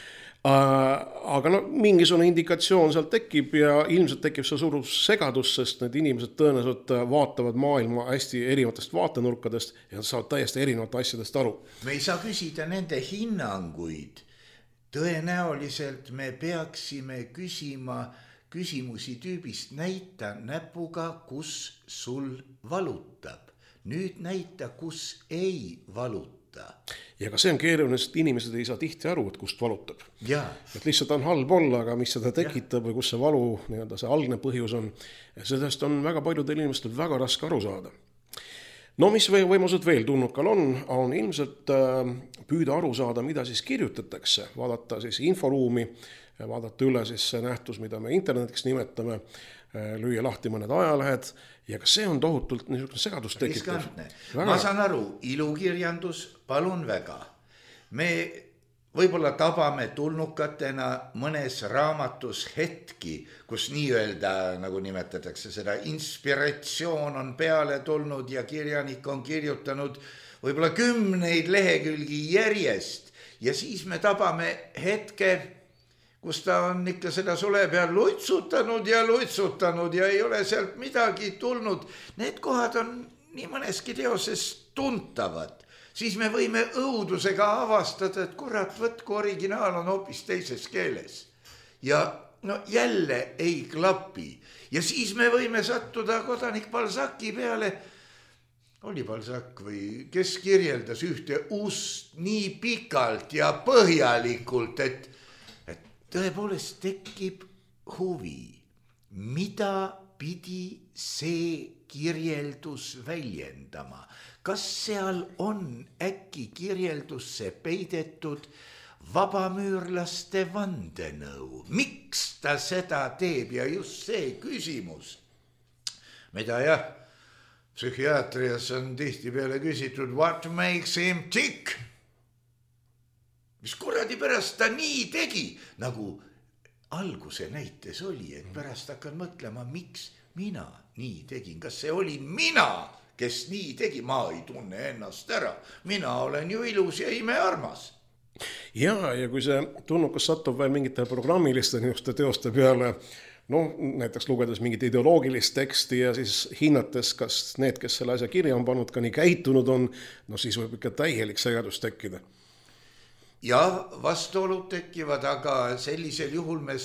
Aga mingisugune indikatsioon sealt tekib ja ilmselt tekib see suur segadus, sest need inimesed tõenäoliselt vaatavad maailma hästi erinevatest vaatenurkadest ja saavad täiesti erinevate asjadest aru. Me ei saa küsida nende hinnanguid. Tõenäoliselt me peaksime küsima küsimusi tüübist näita näpuga, kus sul valutab. Nüüd näita, kus ei valuta. Ja ka see on keeruline, sest inimesed ei saa tihti aru, et kust valutab. Ja. Et lihtsalt on halb olla, aga mis seda tekitab või kus see valu, see algne põhjus on, sellest on väga paljudel inimestel väga raske aru saada. No mis võimalused veel tulnukal on ilmselt püüda aru saada, mida siis kirjutatakse, vaadata siis inforuumi, vaadata üle siis see nähtus, mida me internetiks nimetame, lüüa lahti mõned ajalehed ja ka see on tohutult niisugune segadust tekitav. Ma saan aru, ilukirjandus, palun väga. Me võib-olla tabame tulnukatena mõnes raamatus hetki, kus nii-öelda, nagu nimetatakse seda, inspiratsioon on peale tulnud ja kirjanik on kirjutanud võib-olla 10 lehekülgi järjest ja siis me tabame hetke, kus ta on ikka seda sule peal luitsutanud ja ei ole sealt midagi tulnud. Need kohad on nii mõneski teoses tuntavad. Siis me võime õudusega avastada, et kurat, võtku originaal on hoopis teises keeles. Ja jälle ei klapi. Ja siis me võime sattuda kodanik Balzaci peale, oli Balzac või kes kirjeldas ühte ust nii pikalt ja põhjalikult, et tõepoolest tekib huvi, mida pidi see kirjeldus väljendama. Kas seal on äkki kirjeldusse peidetud vabamüürlaste vandenõu? Miks ta seda teeb ja just see küsimus, mida psühhiaatrias on tihti peale küsitud, what makes him tick? Mis kuradi pärast ta nii tegi, nagu alguse näites oli, et pärast hakkan mõtlema, miks mina nii tegin. Kas see oli mina, kes nii tegi? Ma ei tunne ennast ära. Mina olen ju ilus ja imearmas. Ja kui see tulnukas satub veel mingite programmiliste teoste peale, näiteks lugedes mingit ideoloogilist teksti ja siis hinnates, kas need, kes selle asja kirja on pannud, ka nii käitunud on, siis võib ikka täielik segadus tekkida. Ja vastuolud tekivad, aga sellisel juhul me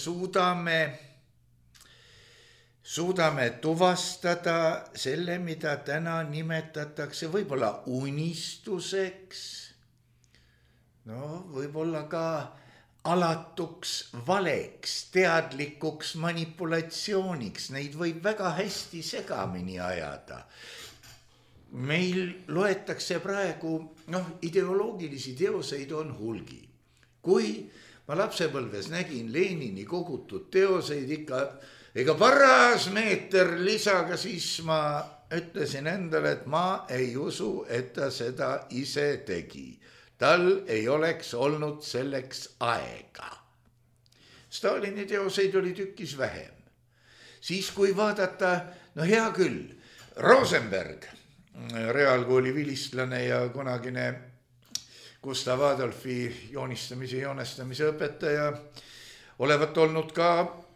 suudame tuvastada selle, mida täna nimetatakse võib-olla unistuseks, võib-olla ka alatuks valeks, teadlikuks manipulatsiooniks. Neid võib väga hästi segamini ajada. Meil loetakse praegu, ideoloogilisi teoseid on hulgi. Kui ma lapsepõlves nägin Lenini kogutud teoseid ega paras meeter lisaga, siis ma ütlesin endale, et ma ei usu, et ta seda ise tegi. Tal ei oleks olnud selleks aega. Stalini teoseid oli tükis vähem. Siis kui vaadata, hea küll, Rosenberg, reaalkooli vilistlane ja kunagine Gustav Adolfi joonistamise õpetaja, olevat olnud ka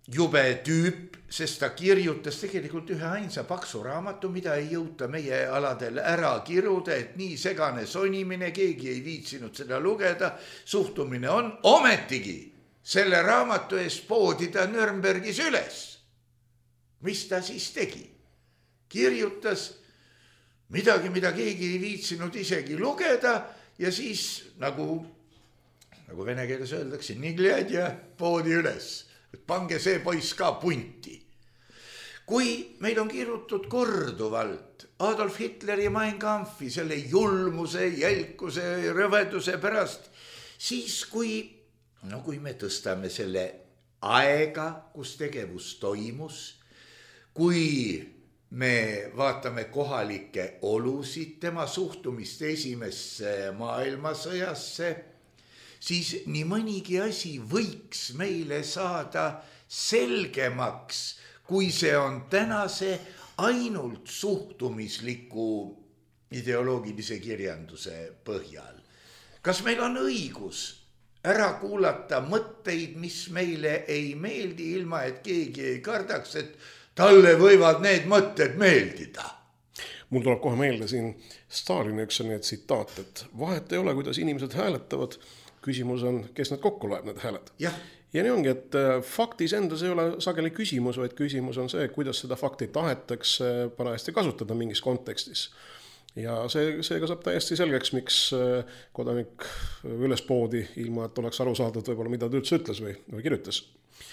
jube tüüp, sest ta kirjutas tegelikult ühe ainsa paksu raamatu, mida ei jõuta meie aladel ära kiruda, et nii segane sonimine, keegi ei viitsinud seda lugeda, suhtumine on ometigi selle raamatu eest poodi ta Nürnbergis üles. Mis ta siis tegi? Kirjutas midagi, mida keegi ei viitsinud isegi lugeda ja siis nagu vene keeles öeldakse, nii gledja poodi üles. Et pange see poiss ka punti. Kui meil on kirjutatud korduvalt Adolf Hitleri Mein Kampfi selle julmuse, jälkuse, rõveduse pärast, siis kui me tõstame selle aega, kus tegevus toimus, kui me vaatame kohalikke olusid, tema suhtumist esimesse maailmasõjasse, siis nii mõnigi asi võiks meile saada selgemaks, kui see on tänase ainult suhtumisliku ideoloogilise kirjanduse põhjal. Kas meil on õigus ära kuulata mõtteid, mis meile ei meeldi, ilma et keegi ei kardaks, et talle võivad need mõtted meeldida? Mul tuleb kohe meelde siin Stalini üks selline tsitaat, et vahet ei ole, kuidas inimesed hääletavad, küsimus on, kes need kokku loeb, need hääled. Ja nii ongi, et faktis endas ei ole sageli küsimus, vaid küsimus on see, kuidas seda fakti tahetakse parajasti kasutada mingis kontekstis. Ja seega saab täiesti selgeks, miks kodanik üles poodi, ilma et oleks aru saadud võib-olla, mida ta üldse ütles või kirjutas.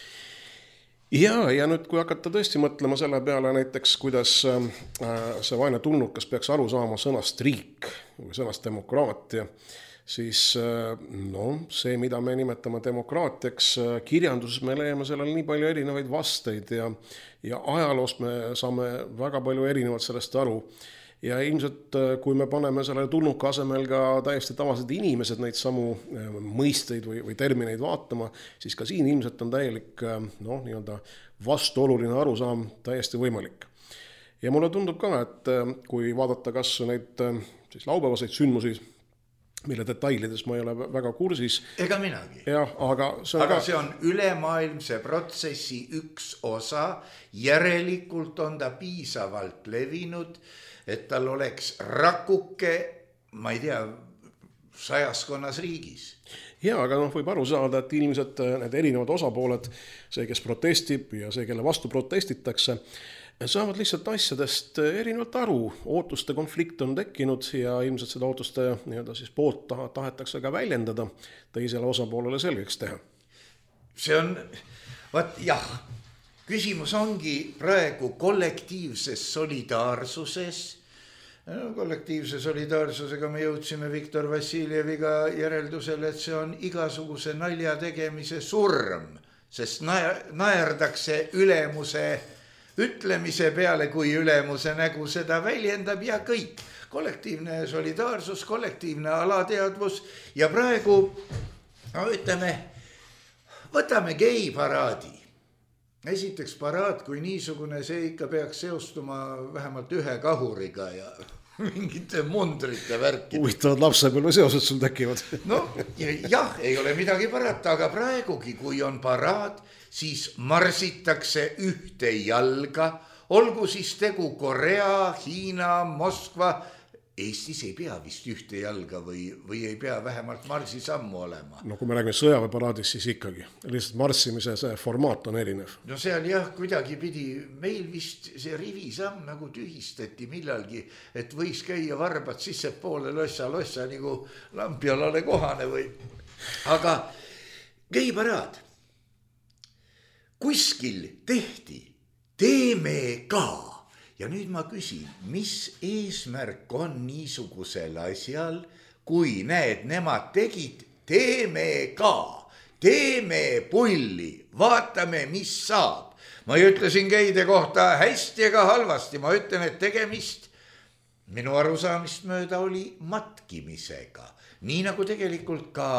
Ja nüüd, kui hakata tõesti mõtlema selle peale näiteks, kuidas see vaene tulnukas peaks aru saama sõnast riik või sõnast demokraatia, siis see, mida me nimetame demokraatiaks, kirjanduses me leiame sellel nii palju erinevaid vasteid ja ajaloos me saame väga palju erinevat sellest aru. Ja ilmselt, kui me paneme selle tulnuka asemel ka täiesti tavalised inimesed neid samu mõisteid või termineid vaatama, siis ka siin ilmselt on täielik vastuoluline arusaam täiesti võimalik. Ja mulle tundub ka, et kui vaadata kas neid siis laupäevaseid sündmusi, mille detailides ma ei ole väga kursis. Ega minagi. Aga see on ülemaailmse protsessi üks osa, järelikult on ta piisavalt levinud, et tal oleks rakuke, ma ei tea, 100 riigis. Aga võib aru saada, et ilmselt need erinevad osapooled, see, kes protestib ja see, kelle vastu protestitakse, saavad lihtsalt asjadest erinevalt aru. Ootuste konflikt on tekkinud ja ilmselt seda ootuste siis poolt tahetakse ka väljendada, teisele osapoolele selgeks teha. See on, küsimus ongi praegu kollektiivses solidaarsuses. Kollektiivse solidaarsusega me jõudsime Viktor Vassiljeviga järeldusele, et see on igasuguse nalja tegemise surm, sest naerdakse ülemuse ütlemise peale, kui ülemuse nägu seda väljendab ja kõik. Kollektiivne solidaarsus, kollektiivne alateadvus ja praegu, võtame gei-paraadi. Esiteks paraad kui niisugune, see ikka peaks seostuma vähemalt ühe kahuriga ja mingite mundrite värkide. Huvitavad lapsepõlve seosed sul tekivad. Ei ole midagi parata, aga praegugi, kui on paraad, siis marsitakse ühte jalga, olgu siis tegu Korea, Hiina, Moskva. Eestis ei pea vist ühte jalga või ei pea vähemalt marsi sammu olema. Kui me räägime sõjaväeparaadis, siis ikkagi. Lihtsalt marssimise see formaat on erinev. Seal kuidagi pidi, meil vist see rivisamm nagu tühistati millalgi, et võis käia varbad sisse poole lossa nagu lampialale kohane või. Aga geiparaad. Kuskil tehti, teeme ka. Ja nüüd ma küsin, mis eesmärk on niisugusel asjal, kui nemad tegid, teeme ka, teeme pulli, vaatame, mis saab. Ma ei ütle siin geide kohta hästi ega halvasti, ma ütlen, et tegemist minu arusaamist mööda oli matkimisega. Nii nagu tegelikult ka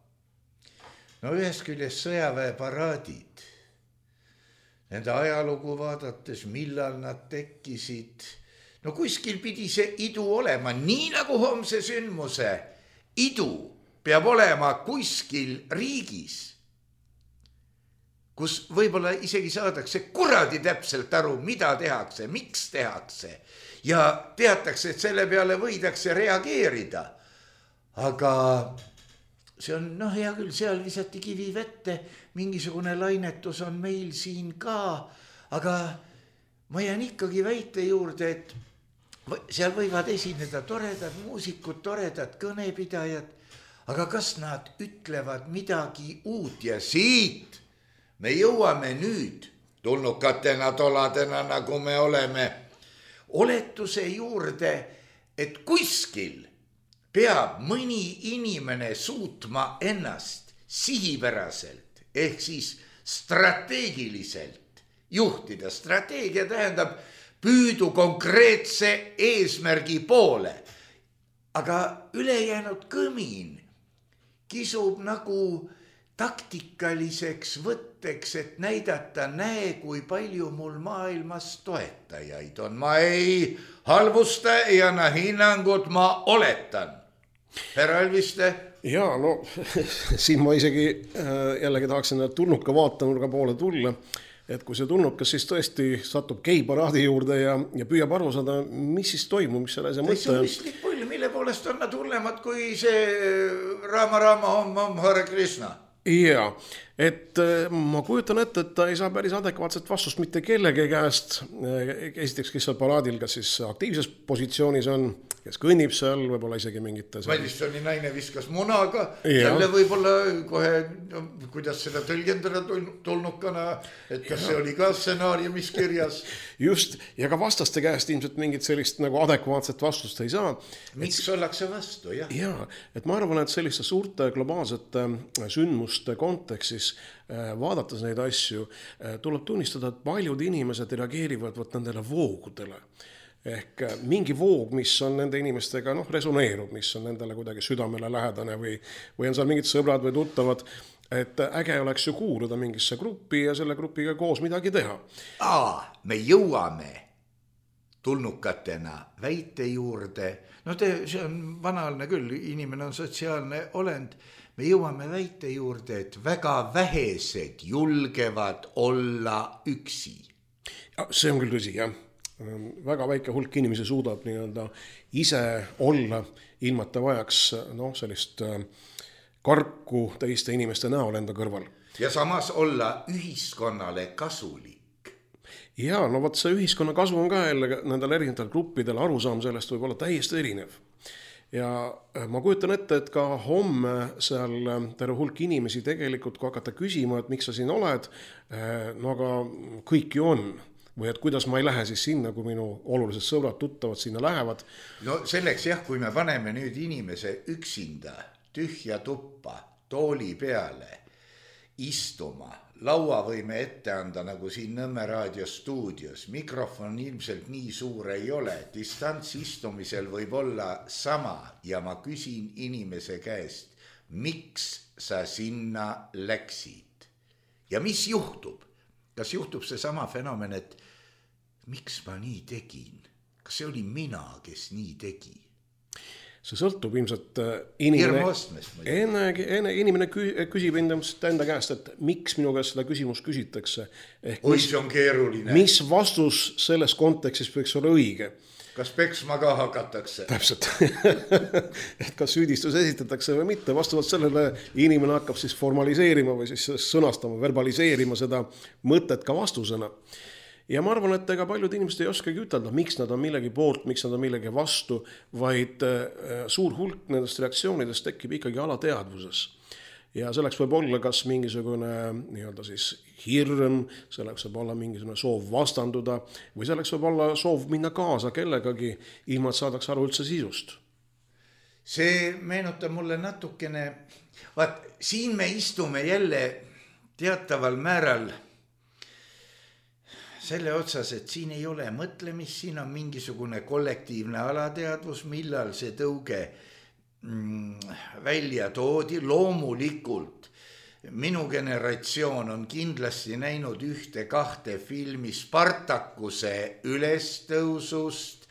ühest küljest sõjaväeparaadid. Nende ajalugu vaadates, millal nad tekkisid. Kuskil pidi see idu olema, nii nagu homse sündmuse idu peab olema kuskil riigis. kus võib-olla isegi saadakse kuradi täpselt aru, mida tehakse, miks tehakse ja teatakse, et selle peale võidakse reageerida. Aga see on, hea küll, seal visati kivi vette, mingisugune lainetus on meil siin ka, aga ma jään ikkagi väite juurde, et seal võivad esineda toredad muusikud, toredad kõnepidajad, aga kas nad ütlevad midagi uut ja siit me jõuame nüüd tulnukatena, toladena, nagu me oleme, oletuse juurde, et kuskil peab mõni inimene suutma ennast sihipäraselt ehk siis strateegiliselt juhtida. Strateegia tähendab püüdu konkreetse eesmärgi poole, aga ülejäänud kõmin kisub nagu taktikaliseks võtteks, et näidata, näe, kui palju mul maailmas toetajaid on. Ma ei halvusta, ei anna hinnangut, ma oletan. Härra Elviste? Jaa, siin ma isegi jällegi tahaksin tulnuka vaatenurga poole tulla, et kui see tulnukas siis tõesti satub geiparaadi juurde ja püüab aru saada, mis siis toimub, mis selle asja mõte. See on vistlik pull, mille poolest on nad hullemad kui see Rama Om Hare Krishna. Jaa, et ma kujutan ette, et ta ei saa päris adekvaatset vastust mitte kellegi käest. Esiteks, kes seal paraadil, kas siis aktiivses positsioonis on, kes kõnnib seal, võib-olla isegi mingite... Madissoni naine viskas munaga, jälle võib-olla kohe, kuidas seda tõlgendada tulnukana, et kas see oli ka stsenaariumis kirjas. Just, ja ka vastaste käest ilmselt mingit sellist nagu adekvaatset vastust ei saa. Miks ollakse vastu, jah? Jaa, et ma arvan, et selliste suurte globaalsete sündmuste kontekstis vaadates neid asju, tuleb tunnistada, et paljud inimesed reageerivad nendele voogudele. Ehk mingi voog, mis on nende inimestega resoneerub, mis on nendele kuidagi südamele lähedane või on seal mingid sõbrad või tuttavad, et äge oleks ju kuuluda mingisse gruppi ja selle grupiga koos midagi teha. Me jõuame tulnukatena väite juurde, see on banaalne küll, inimene on sotsiaalne olend, me jõuame väite juurde, et väga vähesed julgevad olla üksi. See on küll tõsi, jah. Väga väike hulk inimesi suudab ise olla, ilma et ta vajaks sellist karku teiste inimeste näol enda kõrval. Ja samas olla ühiskonnale kasulik. Ja, see ühiskonna kasu on ka jälle nendel erinevatel gruppidel arusaam sellest võib olla täiesti erinev. Ja ma kujutan ette, et ka homme seal terve hulk inimesi tegelikult, kui hakata küsima, et miks sa siin oled, aga kõik ju on. Või et kuidas ma ei lähe siis sinna, kui minu olulised sõbrad tuttavad sinna lähevad. Selleks jah, kui me paneme nüüd inimese üksinda tühja tuppa, tooli peale, istuma, laua võime ette anda nagu siin Nõmme raadio stuudios, mikrofon ilmselt nii suur ei ole, distants istumisel võib olla sama ja ma küsin inimese käest, miks sa sinna läksid ja mis juhtub? Kas juhtub see sama fenomen, et miks ma nii tegin? Kas see oli mina, kes nii tegi? See sõltub ilmselt inimene küsib enda käest, et miks minu käest seda küsimus küsitakse. See on keeruline. Mis vastus selles kontekstis võiks olla õige? Kas peksma ka hakatakse? Täpselt. Et kas süüdistus esitatakse või mitte. Vastavalt sellele inimene hakkab siis formaliseerima või siis sõnastama, verbaliseerima seda mõtet ka vastusena. Ja ma arvan, et ega paljud inimesed ei oskagi ütelda, miks nad on millegi poolt, miks nad on millegi vastu, vaid suur hulk nendest reaktsioonidest tekib ikkagi alateadvuses. Ja selleks võib olla kas mingisugune siis hirm, selleks võib olla mingisugune soov vastanduda või selleks võib olla soov minna kaasa kellegagi, ilma et saadaks aru üldse sisust. See meenutab mulle natukene, siin me istume jälle teataval määral selle otsas, et siin ei ole mõtlemist, siin on mingisugune kollektiivne alateadvus, millal see tõuge välja toodi. Loomulikult minu generatsioon on kindlasti näinud 1-2 filmi Spartakuse ülestõusust,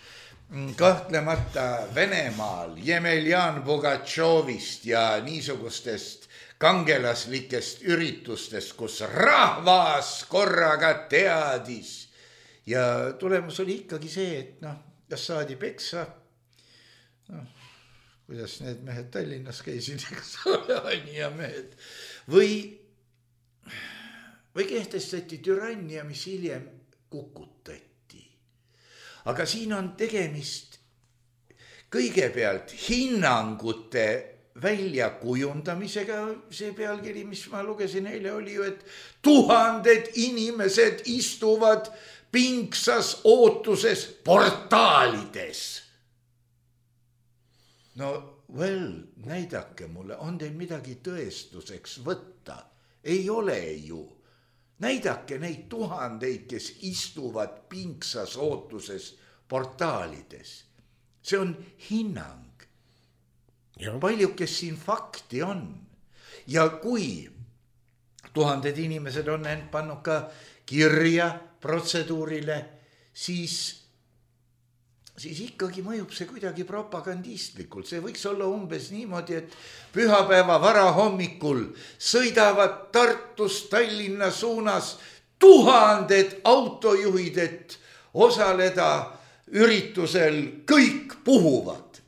kahtlemata Venemaal Jemeljan Pugatšovist ja niisugustest kangelaslikest üritustest, kus rahvas korraga teadis. Ja tulemus oli ikkagi see, et kas saadi peksa, kuidas need mehed Tallinnas käisid, Anja mehed, või kehtestati türannia, mis hiljem kukutati. Aga siin on tegemist kõigepealt hinnangute väljakujundamisega. See pealkiri, mis ma lugesin eile, oli ju, et 1000 inimesed istuvad pingsas ootuses portaalides. No näidake mulle, on teil midagi tõestuseks võtta? Ei ole ju. Näidake neid 1000, kes istuvad pingsas ootuses portaalides. See on hinnang. Palju, kes siin fakti on. Ja kui 1000 inimesed on end pannud ka kirja protseduurile, siis ikkagi mõjub see kuidagi propagandistlikult. See võiks olla umbes niimoodi, et pühapäeva varahommikul sõidavad Tartust Tallinna suunas 1000 autojuhid, et osaleda üritusel kõik puhuvad.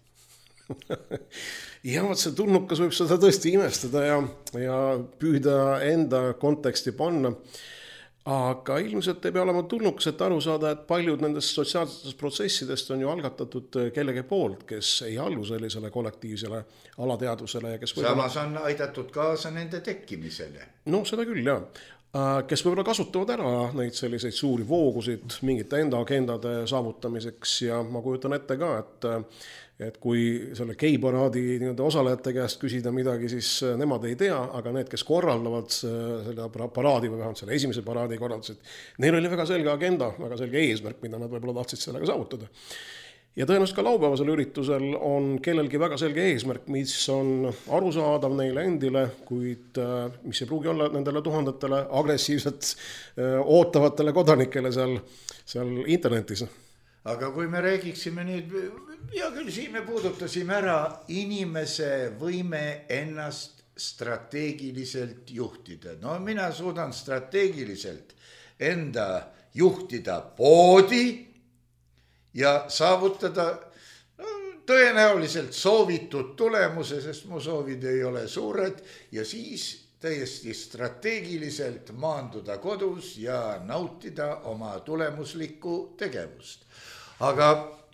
Ja see tulnukas võib seda tõesti imestada ja püüda enda konteksti panna. Aga ilmselt ei pea olema tulnukas, et aru saada, et paljud nendest sotsiaalsetest protsessidest on ju algatatud kellegi poolt, kes ei allu sellisele kollektiivsele alateadvusele. Ja kes samas on aidatud kaasa nende tekkimisele. No seda küll, jah. Kes võib-olla kasutavad ära neid selliseid suuri voogusid mingite enda agendade saavutamiseks ja ma kujutan ette ka, et kui selle geiparaadi osalejate käest küsida midagi, siis nemad ei tea, aga need, kes korraldavad selle paraadi või vähemalt selle esimese paraadi korraldasid, neil oli väga selge agenda, väga selge eesmärk, mida nad võib-olla tahtsid sellega saavutada. Ja tõenäoliselt ka laupäevasel üritusel on kellelgi väga selge eesmärk, mis on arusaadav neile endile, kuid mis ei pruugi olla nendele 1000 agressiivselt ootavatele kodanikele seal internetis. Aga kui me räägiksime nüüd, ja küll siin me puudutasime ära inimese võime ennast strateegiliselt juhtida. No mina suudan strateegiliselt enda juhtida poodi ja saavutada tõenäoliselt soovitud tulemuse, sest mu soovid ei ole suured ja siis täiesti strateegiliselt maanduda kodus ja nautida oma tulemuslikku tegevust. Aga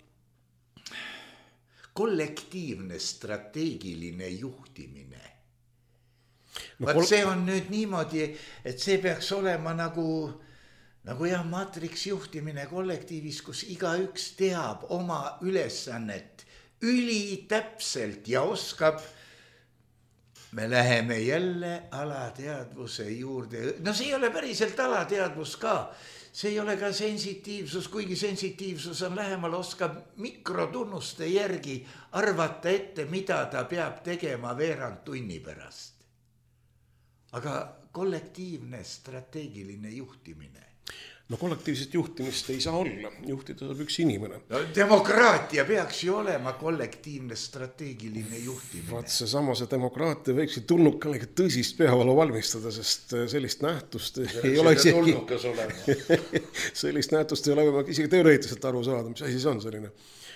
kollektiivne strateegiline juhtimine. See on nüüd niimoodi, et see peaks olema nagu maatriks juhtimine kollektiivis, kus igaüks teab oma ülesannet ülitäpselt ja oskab. Me läheme jälle alateadvuse juurde. No see ei ole päriselt alateadvus ka. See ei ole ka sensitiivsus, kuigi sensitiivsus on lähemal, oskab mikrotunnuste järgi arvata ette, mida ta peab tegema veerand tunni pärast. Aga kollektiivne strateegiline juhtimine. No kollektiivset juhtimist ei saa olla, juhtida saab üks inimene. No, demokraatia peaks ju olema kollektiivne strateegiline juhtimine. Vaat see demokraatia võiks tulnukale tõsist peavalu valmistada, sest sellist nähtust ei ole isegi. Sellist nähtust ei ole isegi teoreetiliselt aru saada, mis asi see on selline.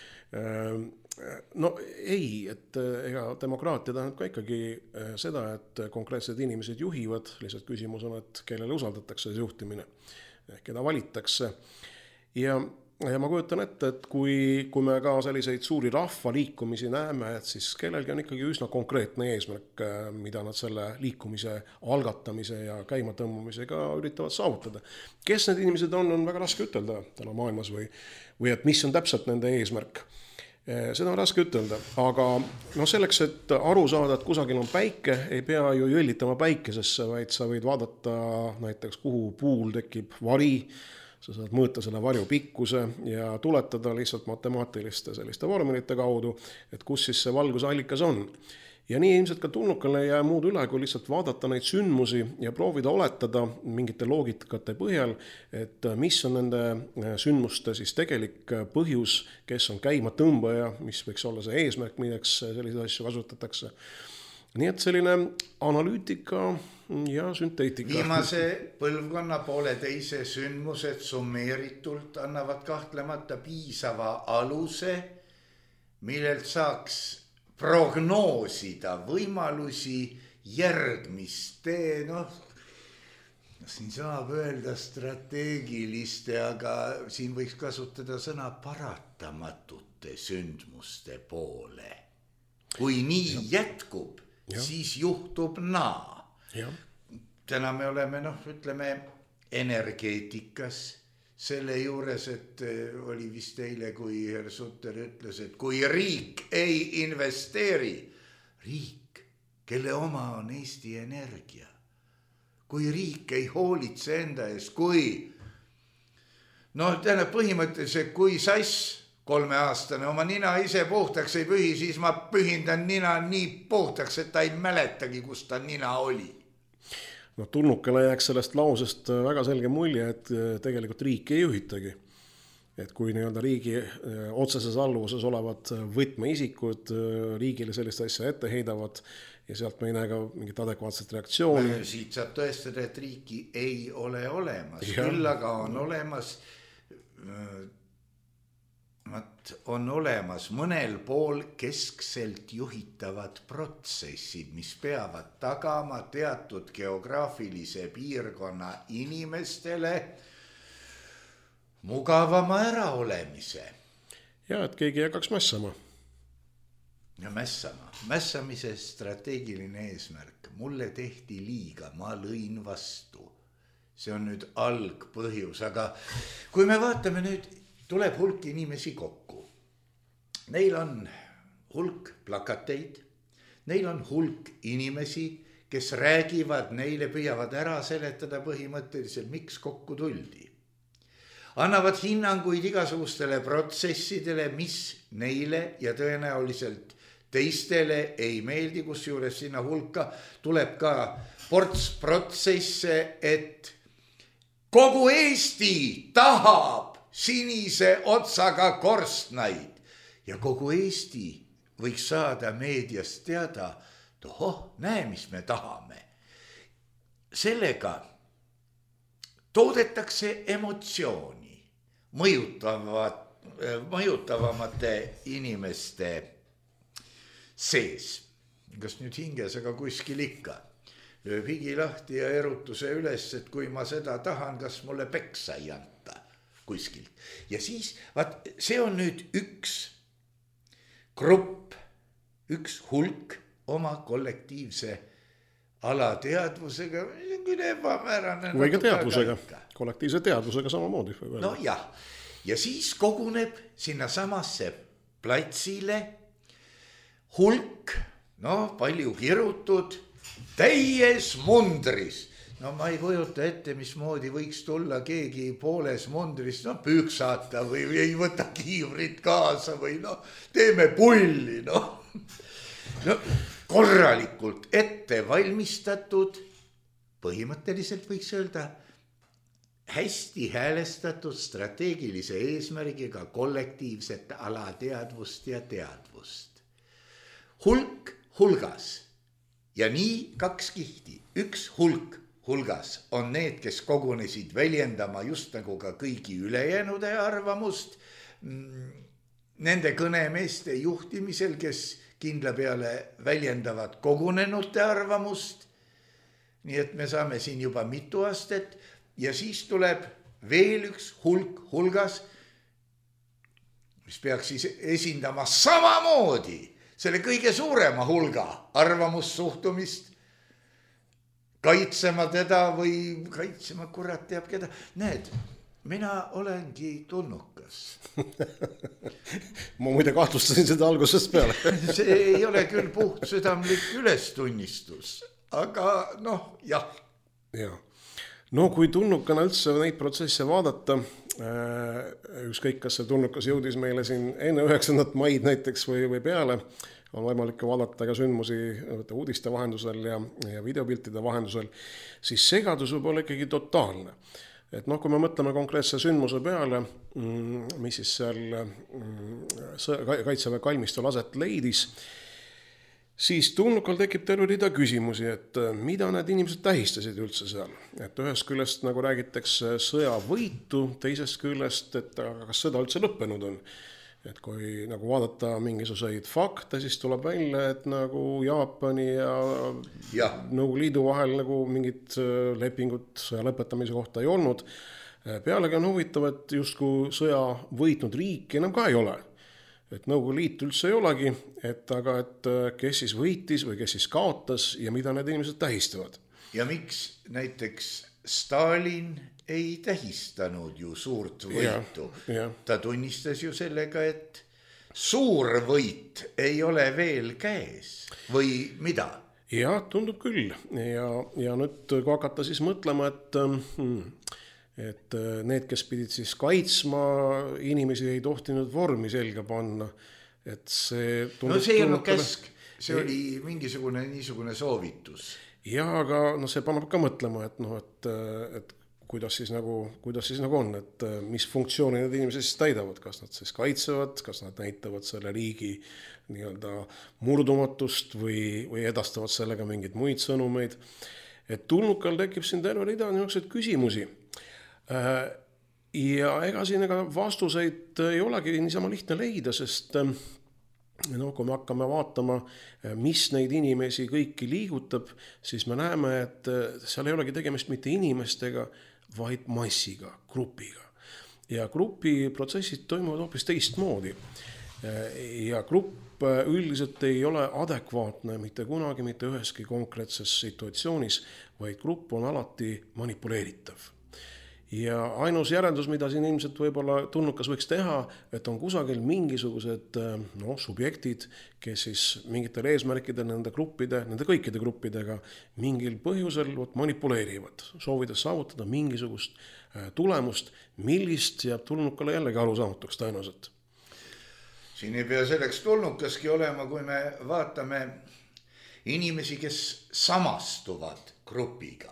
No ei, et ega demokraatia tähendab ka ikkagi seda, et konkreetsed inimesed juhivad, lihtsalt küsimus on, et kellele usaldatakse see juhtimine. Keda valitakse. Ja ma kujutan ette, et kui me ka selliseid suuri rahvaliikumisi näeme, et siis kellelgi on ikkagi üsna konkreetne eesmärk, mida nad selle liikumise algatamise ja käima tõmbamisega üritavad saavutada. Kes need inimesed on väga raske ütelda täna maailmas või et mis on täpselt nende eesmärk. Seda on raske ütelda, aga selleks, et aru saada, et kusagil on päike, ei pea ju jõllitama päikesesse, vaid sa võid vaadata näiteks, kuhu puul tekib vari, sa saad mõõta selle varju pikkuse ja tuletada lihtsalt matemaatiliste selliste vormelite kaudu, et kus siis see valgusallikas on. Ja nii ilmselt ka tulnukale jää muud üle, kui lihtsalt vaadata neid sündmusi ja proovida oletada mingite loogikate põhjal, et mis on nende sündmuste siis tegelik põhjus, kes on käima tõmbaja, mis võiks olla see eesmärk, milleks selliseid asju kasutatakse. Nii et selline analüütika ja sünteetika. Viimase põlvkonna pooleteise sündmused summeeritult annavad kahtlemata piisava aluse, millelt saaks prognoosida võimalusi järgmiste, siin saab öelda strateegiliste, aga siin võiks kasutada sõna paratamatute sündmuste poole. Kui nii jätkub, siis juhtub naa. Täna me oleme, ütleme, energeetikas selle juures, et oli vist eile, kui Herr Sutter ütles, et kui riik ei investeeri, riik, kelle oma on Eesti Energia, kui riik ei hoolitse enda ees, põhimõtteliselt, kui sass 3-aastane oma nina ise puhtaks ei pühi, siis ma pühindan nina nii puhtaks, et ta ei mäletagi, kus ta nina oli. Tulnukale jääks sellest lausest väga selge mulje, et tegelikult riiki ei juhitagi. Et kui nii-öelda riigi otseses alluvuses olevad võtmeisikud riigile sellist asja ette heidavad ja sealt me ei näe ka mingit adekvaatset reaktsiooni. Siit saab tõestada, et riiki ei ole olemas. Küll aga on olemas mõnel pool keskselt juhitavad protsessid, mis peavad tagama teatud geograafilise piirkonna inimestele mugavama äraolemise. Ja, et keegi hakkaks mässama. Ja mässamise strateegiline eesmärk. Mulle tehti liiga, ma lõin vastu. See on nüüd algpõhjus, aga kui me vaatame nüüd, tuleb hulk inimesi kokku. Neil on hulk plakateid, neil on hulk inimesi, kes räägivad, neile püüavad ära seletada põhimõtteliselt, miks kokku tuldi. Annavad hinnanguid igasugustele protsessidele, mis neile ja tõenäoliselt teistele ei meeldi, kus juures sinna hulka tuleb ka ports protsesse, et kogu Eesti tahab sinise otsaga korstnaid ja kogu Eesti võiks saada meediast teada, näe, mis me tahame. Sellega toodetakse emotsiooni mõjutavamate inimeste sees. Kas nüüd hinges, aga kuskil ikka. Lööb higi lahti ja erutuse üles, et kui ma seda tahan, kas mulle peksa ei anta kuskilt. Ja siis, see on nüüd üks grupp, üks hulk oma kollektiivse alateadvusega, küll ebamäärane. Või ka teadvusega, kollektiivse teadvusega samamoodi. Ja siis koguneb sinna samasse platsile hulk, palju kirutud, täies mundris. Ma ei kujuta ette, mismoodi võiks tulla keegi pooles mundris, püksata või ei võta kiivrit kaasa või teeme pulli. Korralikult ette valmistatud, põhimõtteliselt võiks öelda, hästi häälestatud strateegilise eesmärgiga kollektiivset alateadvust ja teadvust. Hulk hulgas ja nii 2 kihti, üks hulgas on need, kes kogunesid väljendama just nagu ka kõigi ülejäänude arvamust nende kõnemeeste juhtimisel, kes kindla peale väljendavad kogunenute arvamust. Nii et me saame siin juba mitu astet ja siis tuleb veel üks hulgas, mis peaks siis esindama samamoodi selle kõige suurema hulga arvamussuhtumist, kaitsema teda või kaitsema kurat teab keda. Näed, mina olengi tulnukas. Ma muide kahtlustasin seda algusest peale. See ei ole küll puht südamlik ülestunnistus, aga jah. Kui tulnukana üldse neid protsesse vaadata, ükskõik kas see tulnukas jõudis meile siin enne 9. maid näiteks või peale, on võimalik vaadata ka sündmusi uudiste vahendusel ja videopiltide vahendusel, siis segadus võib olla ikkagi totaalne. Et kui me mõtleme konkreetse sündmuse peale, mis siis seal Kaitseväe kalmistul aset leidis, Siis tulnukal tekib terve rida küsimusi, et mida need inimesed tähistasid üldse seal. Et ühest küljest nagu räägitakse sõjavõitu, teisest küljest, et kas sõda üldse lõppenud on. Et kui nagu vaadata mingisuguseid fakte, siis tuleb välja, et nagu Jaapani ja Nõukogude Liidu vahel nagu mingit lepingut sõja lõpetamise kohta ei olnud. Pealegi on huvitav, et justkui sõja võitnud riiki enam ka ei ole. Et Nõukogude Liit üldse ei olegi, aga kes siis võitis või kes siis kaotas ja mida need inimesed tähistavad. Ja miks näiteks Stalin ei tähistanud ju suurt võitu. Ta tunnistas ju sellega, et suur võit ei ole veel käes või mida? Ja, tundub küll. Ja nüüd kui hakata siis mõtlema, et need, kes pidid siis kaitsma inimesi, ei tohtinud vormi selga panna. Et see ei olnud käsk, see oli mingisugune niisugune soovitus. Ja, aga see paneb ka mõtlema, et kuidas siis nagu on, et mis funktsiooni need inimesed siis täidavad, kas nad siis kaitsevad, kas nad näitavad selle riigi nii-öelda murdumatust või edastavad sellega mingeid muid sõnumeid. Et tulnukal tekib siin terve rida niisuguseid küsimusi. Ja ega siin vastuseid ei olegi niisama lihtne leida, sest kui me hakkame vaatama, mis neid inimesi kõiki liigutab, siis me näeme, et seal ei olegi tegemist mitte inimestega, vaid massiga, grupiga. Ja grupi protsessid toimuvad hoopis teistmoodi. Ja grupp üldiselt ei ole adekvaatne mitte kunagi, mitte üheski konkreetses situatsioonis, vaid grupp on alati manipuleeritav. Ja ainus järeldus, mida siin ilmselt võib-olla tulnukas võiks teha, et on kusagil mingisugused subjektid, kes siis mingitel eesmärkidel nende kõikide gruppidega mingil põhjusel manipuleerivad, soovides saavutada mingisugust tulemust, millist jääb tulnukale jällegi arusaamatuks tõenäoliselt. Siin ei pea selleks tulnukaski olema, kui me vaatame inimesi, kes samastuvad grupiga.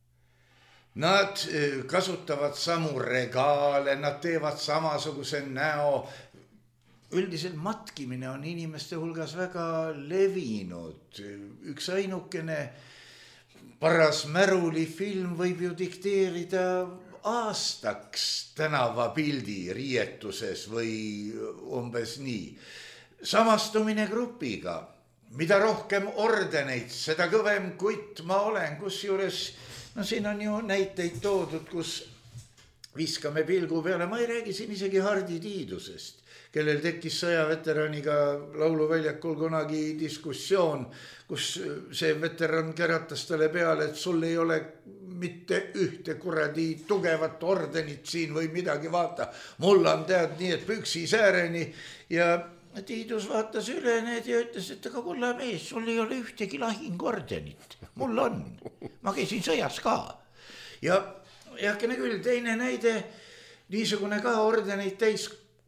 Nad kasutavad samu regaale, nad teevad samasuguse näo. Üldiselt matkimine on inimeste hulgas väga levinud. Üks ainukene paras märulifilm võib ju dikteerida aastaks tänavapildi riietuses või umbes nii. Samastumine grupiga. Mida rohkem ordeneid, seda kõvem kutt ma olen, kusjuures siin on ju näiteid toodud, kus viskame pilgu peale. Ma ei räägi siin isegi Hardi Tiidusest, kellel tekkis sõjaveteraniga lauluväljakul kunagi diskussioon, kus see veteran käratas talle peale, et sul ei ole mitte ühte kuradi tugevat ordenit siin või midagi, vaata. Mul on tead nii, et püksi sääreni. Ja Tiidus vaatas üle need ja ütles, et aga kulla mees, sul ei ole ühtegi lahingordenit. Mul on. Ma käisin sõjas ka. Ja heakene küll, teine näide, niisugune ka ordenit täis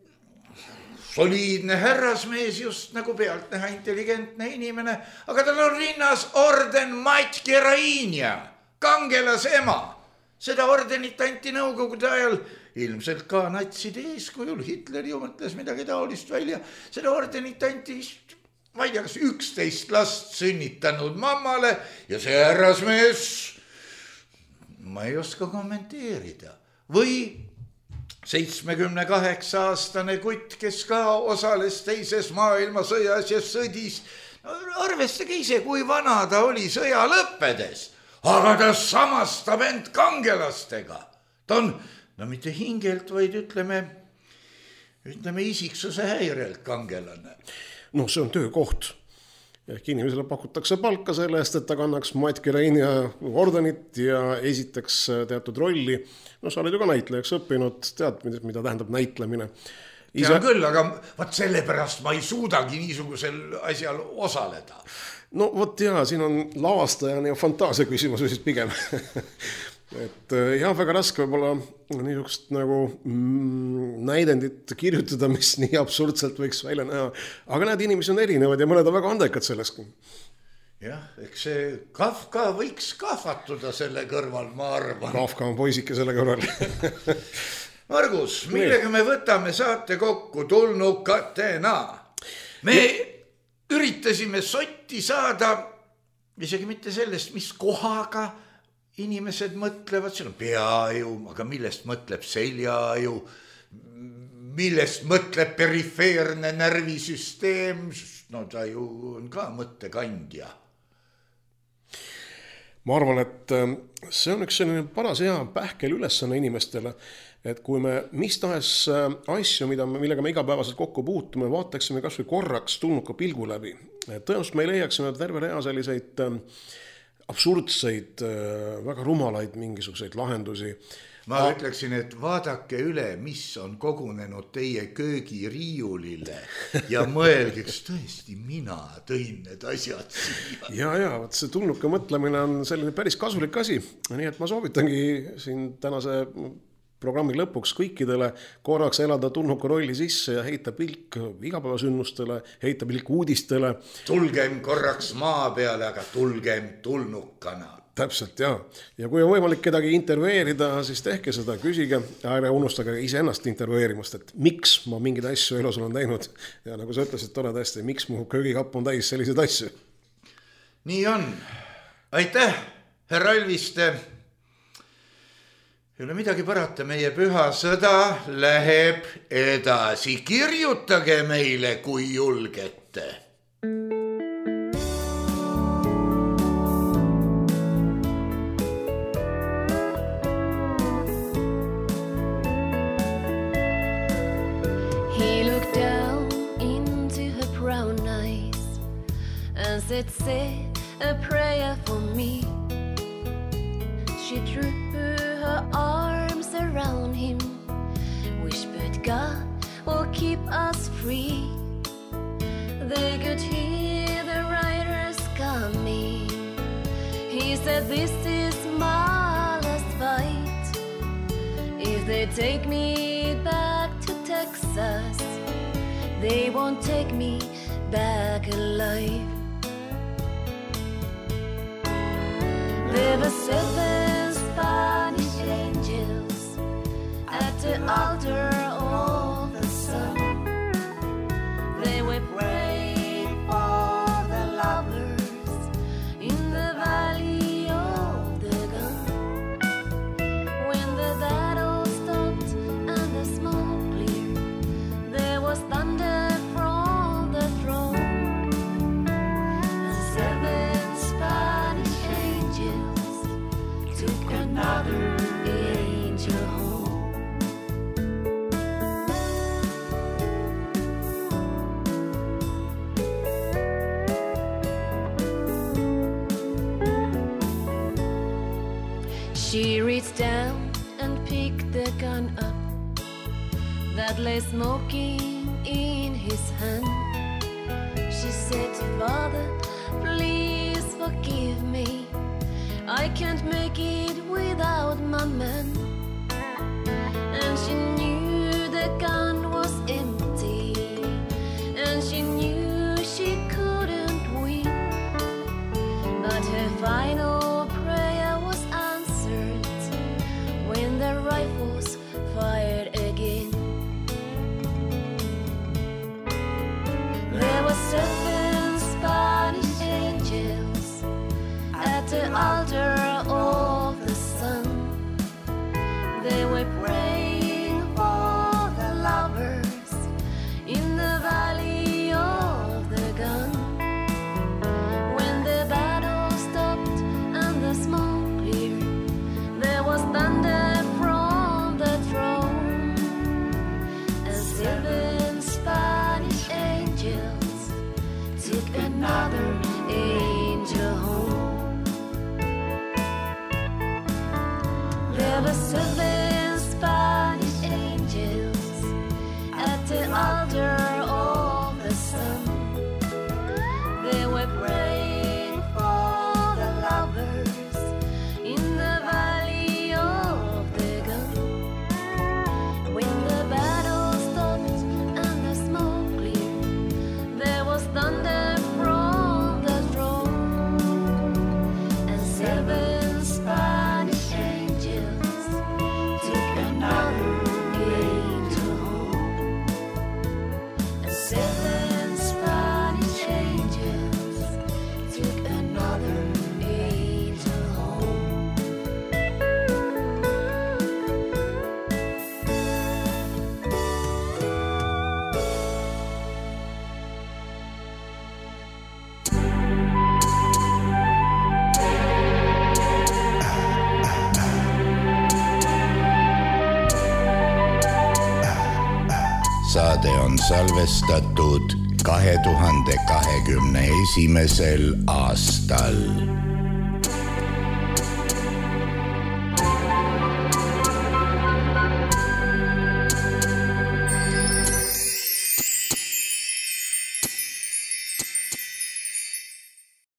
soliidne härrasmees, just nagu pealt näha intelligentne inimene, aga tal on rinnas orden Matki Rainja, kangelas ema. Seda ordenit anti nõukogude ajal ilmselt ka natside eeskujul, Hitler ju mõtles midagi taolist välja. Seda ordenit anti, ma ei tea, kas 11 last sünnitanud mammale ja see härrasmees, ma ei oska kommenteerida. Või 78-aastane kutt, kes ka osales teises maailmasõjas ja sõdis. Arvestage ise, kui vana ta oli sõja lõppedes, aga ta samastab end kangelastega. Ta on mitte hingelt, vaid ütleme isiksuse häirelt kangelane. See on töökoht. Ehk inimesele pakutakse palka selle eest, et ta kannaks Matki Rainja ordenit ja esitaks teatud rolli. Sa oled ju ka näitlejaks õppinud, tead, mida tähendab näitlemine. Tean küll, aga sellepärast ma ei suudagi niisugusel asjal osaleda. Siin on lavastajani ja fantaasia küsimus vist pigem. Et väga raske võib-olla niisugust nagu näidendit kirjutada, mis nii absurdselt võiks välja näha. Aga need inimesed on erinevad ja mõned on väga andekad sellest. Jah, eks see Kafka võiks kahvatuda selle kõrval, ma arvan. Kafka on poisike selle kõrval. Margus, millega me võtame saate kokku tulnukatena? Me üritasime sotti saada isegi mitte sellest, mis kohaga inimesed mõtlevad, seal on peaaju, aga millest mõtleb seljaaju, millest mõtleb perifeerne närvisüsteem, no ta ju on ka mõttekandja. Ma arvan, et see on üks selline paras hea pähkel ülesanne inimestele, et kui me mis tahes asju, millega me igapäevaselt kokku puutume, vaataksime kas või korraks tulnuka pilgu läbi. Tõenäoliselt me leiaksime terve rea selliseid absurdseid, väga rumalaid mingisuguseid lahendusi. Ma ütleksin, et vaadake üle, mis on kogunenud teie köögiriiulile ja mõelge, kas tõesti mina tõin need asjad siia. Ja, see tulnuka mõtlemine on selline päris kasulik asi, nii et ma soovitangi siin tänase programmi lõpuks kõikidele korraks elada tulnuka rolli sisse ja heita pilk igapäevasünnustele, heita pilk uudistele. Tulgem korraks maa peale, aga tulgem tulnukana. Täpselt, ja kui on võimalik kedagi intervjueerida, siis tehke seda, küsige, ärge unustage iseennast intervjueerimast, et miks ma mingeid asju elus olen teinud ja nagu sa ütlesid tore tõesti, miks mu köögikapp on täis selliseid asju. Nii on. Aitäh, härra Alviste. Ei ole midagi parata, meie püha sõda läheb edasi. Kirjutage meile, kui julgete. It said a prayer for me. She drew her arms around him, whispered God will keep us free. They could hear the riders coming. He said this is my last fight. If they take me back to Texas, they won't take me back alive. There were 7 Spanish angels at the altar of the sun. They were praying for the lovers in the valley of the gun. When the battle stopped and the smoke cleared, there was thunder from the throne. 7 Spanish took another angel home. She reached down and picked the gun up that lay smoking in his hand. She said, Father, please forgive me. I can't make it without my man. And she knew the gun was empty, and she knew she couldn't win. But her final prayer was answered when the rifles fired again. There were 7 Spanish angels at the altar of the sun. They were praying for the lovers in the valley of the gun. When the battle stopped and the smoke cleared, there was thunder from the throne. And 7 Spanish angels took another angel home. There were 7 Spanish angels at the altar of the sun. They were praying for the lovers in the valley of the gun. When the battle stopped and the smoke cleared, there was thunder from the throne. And 7 Spanish angels saade on salvestatud 2021. aastal.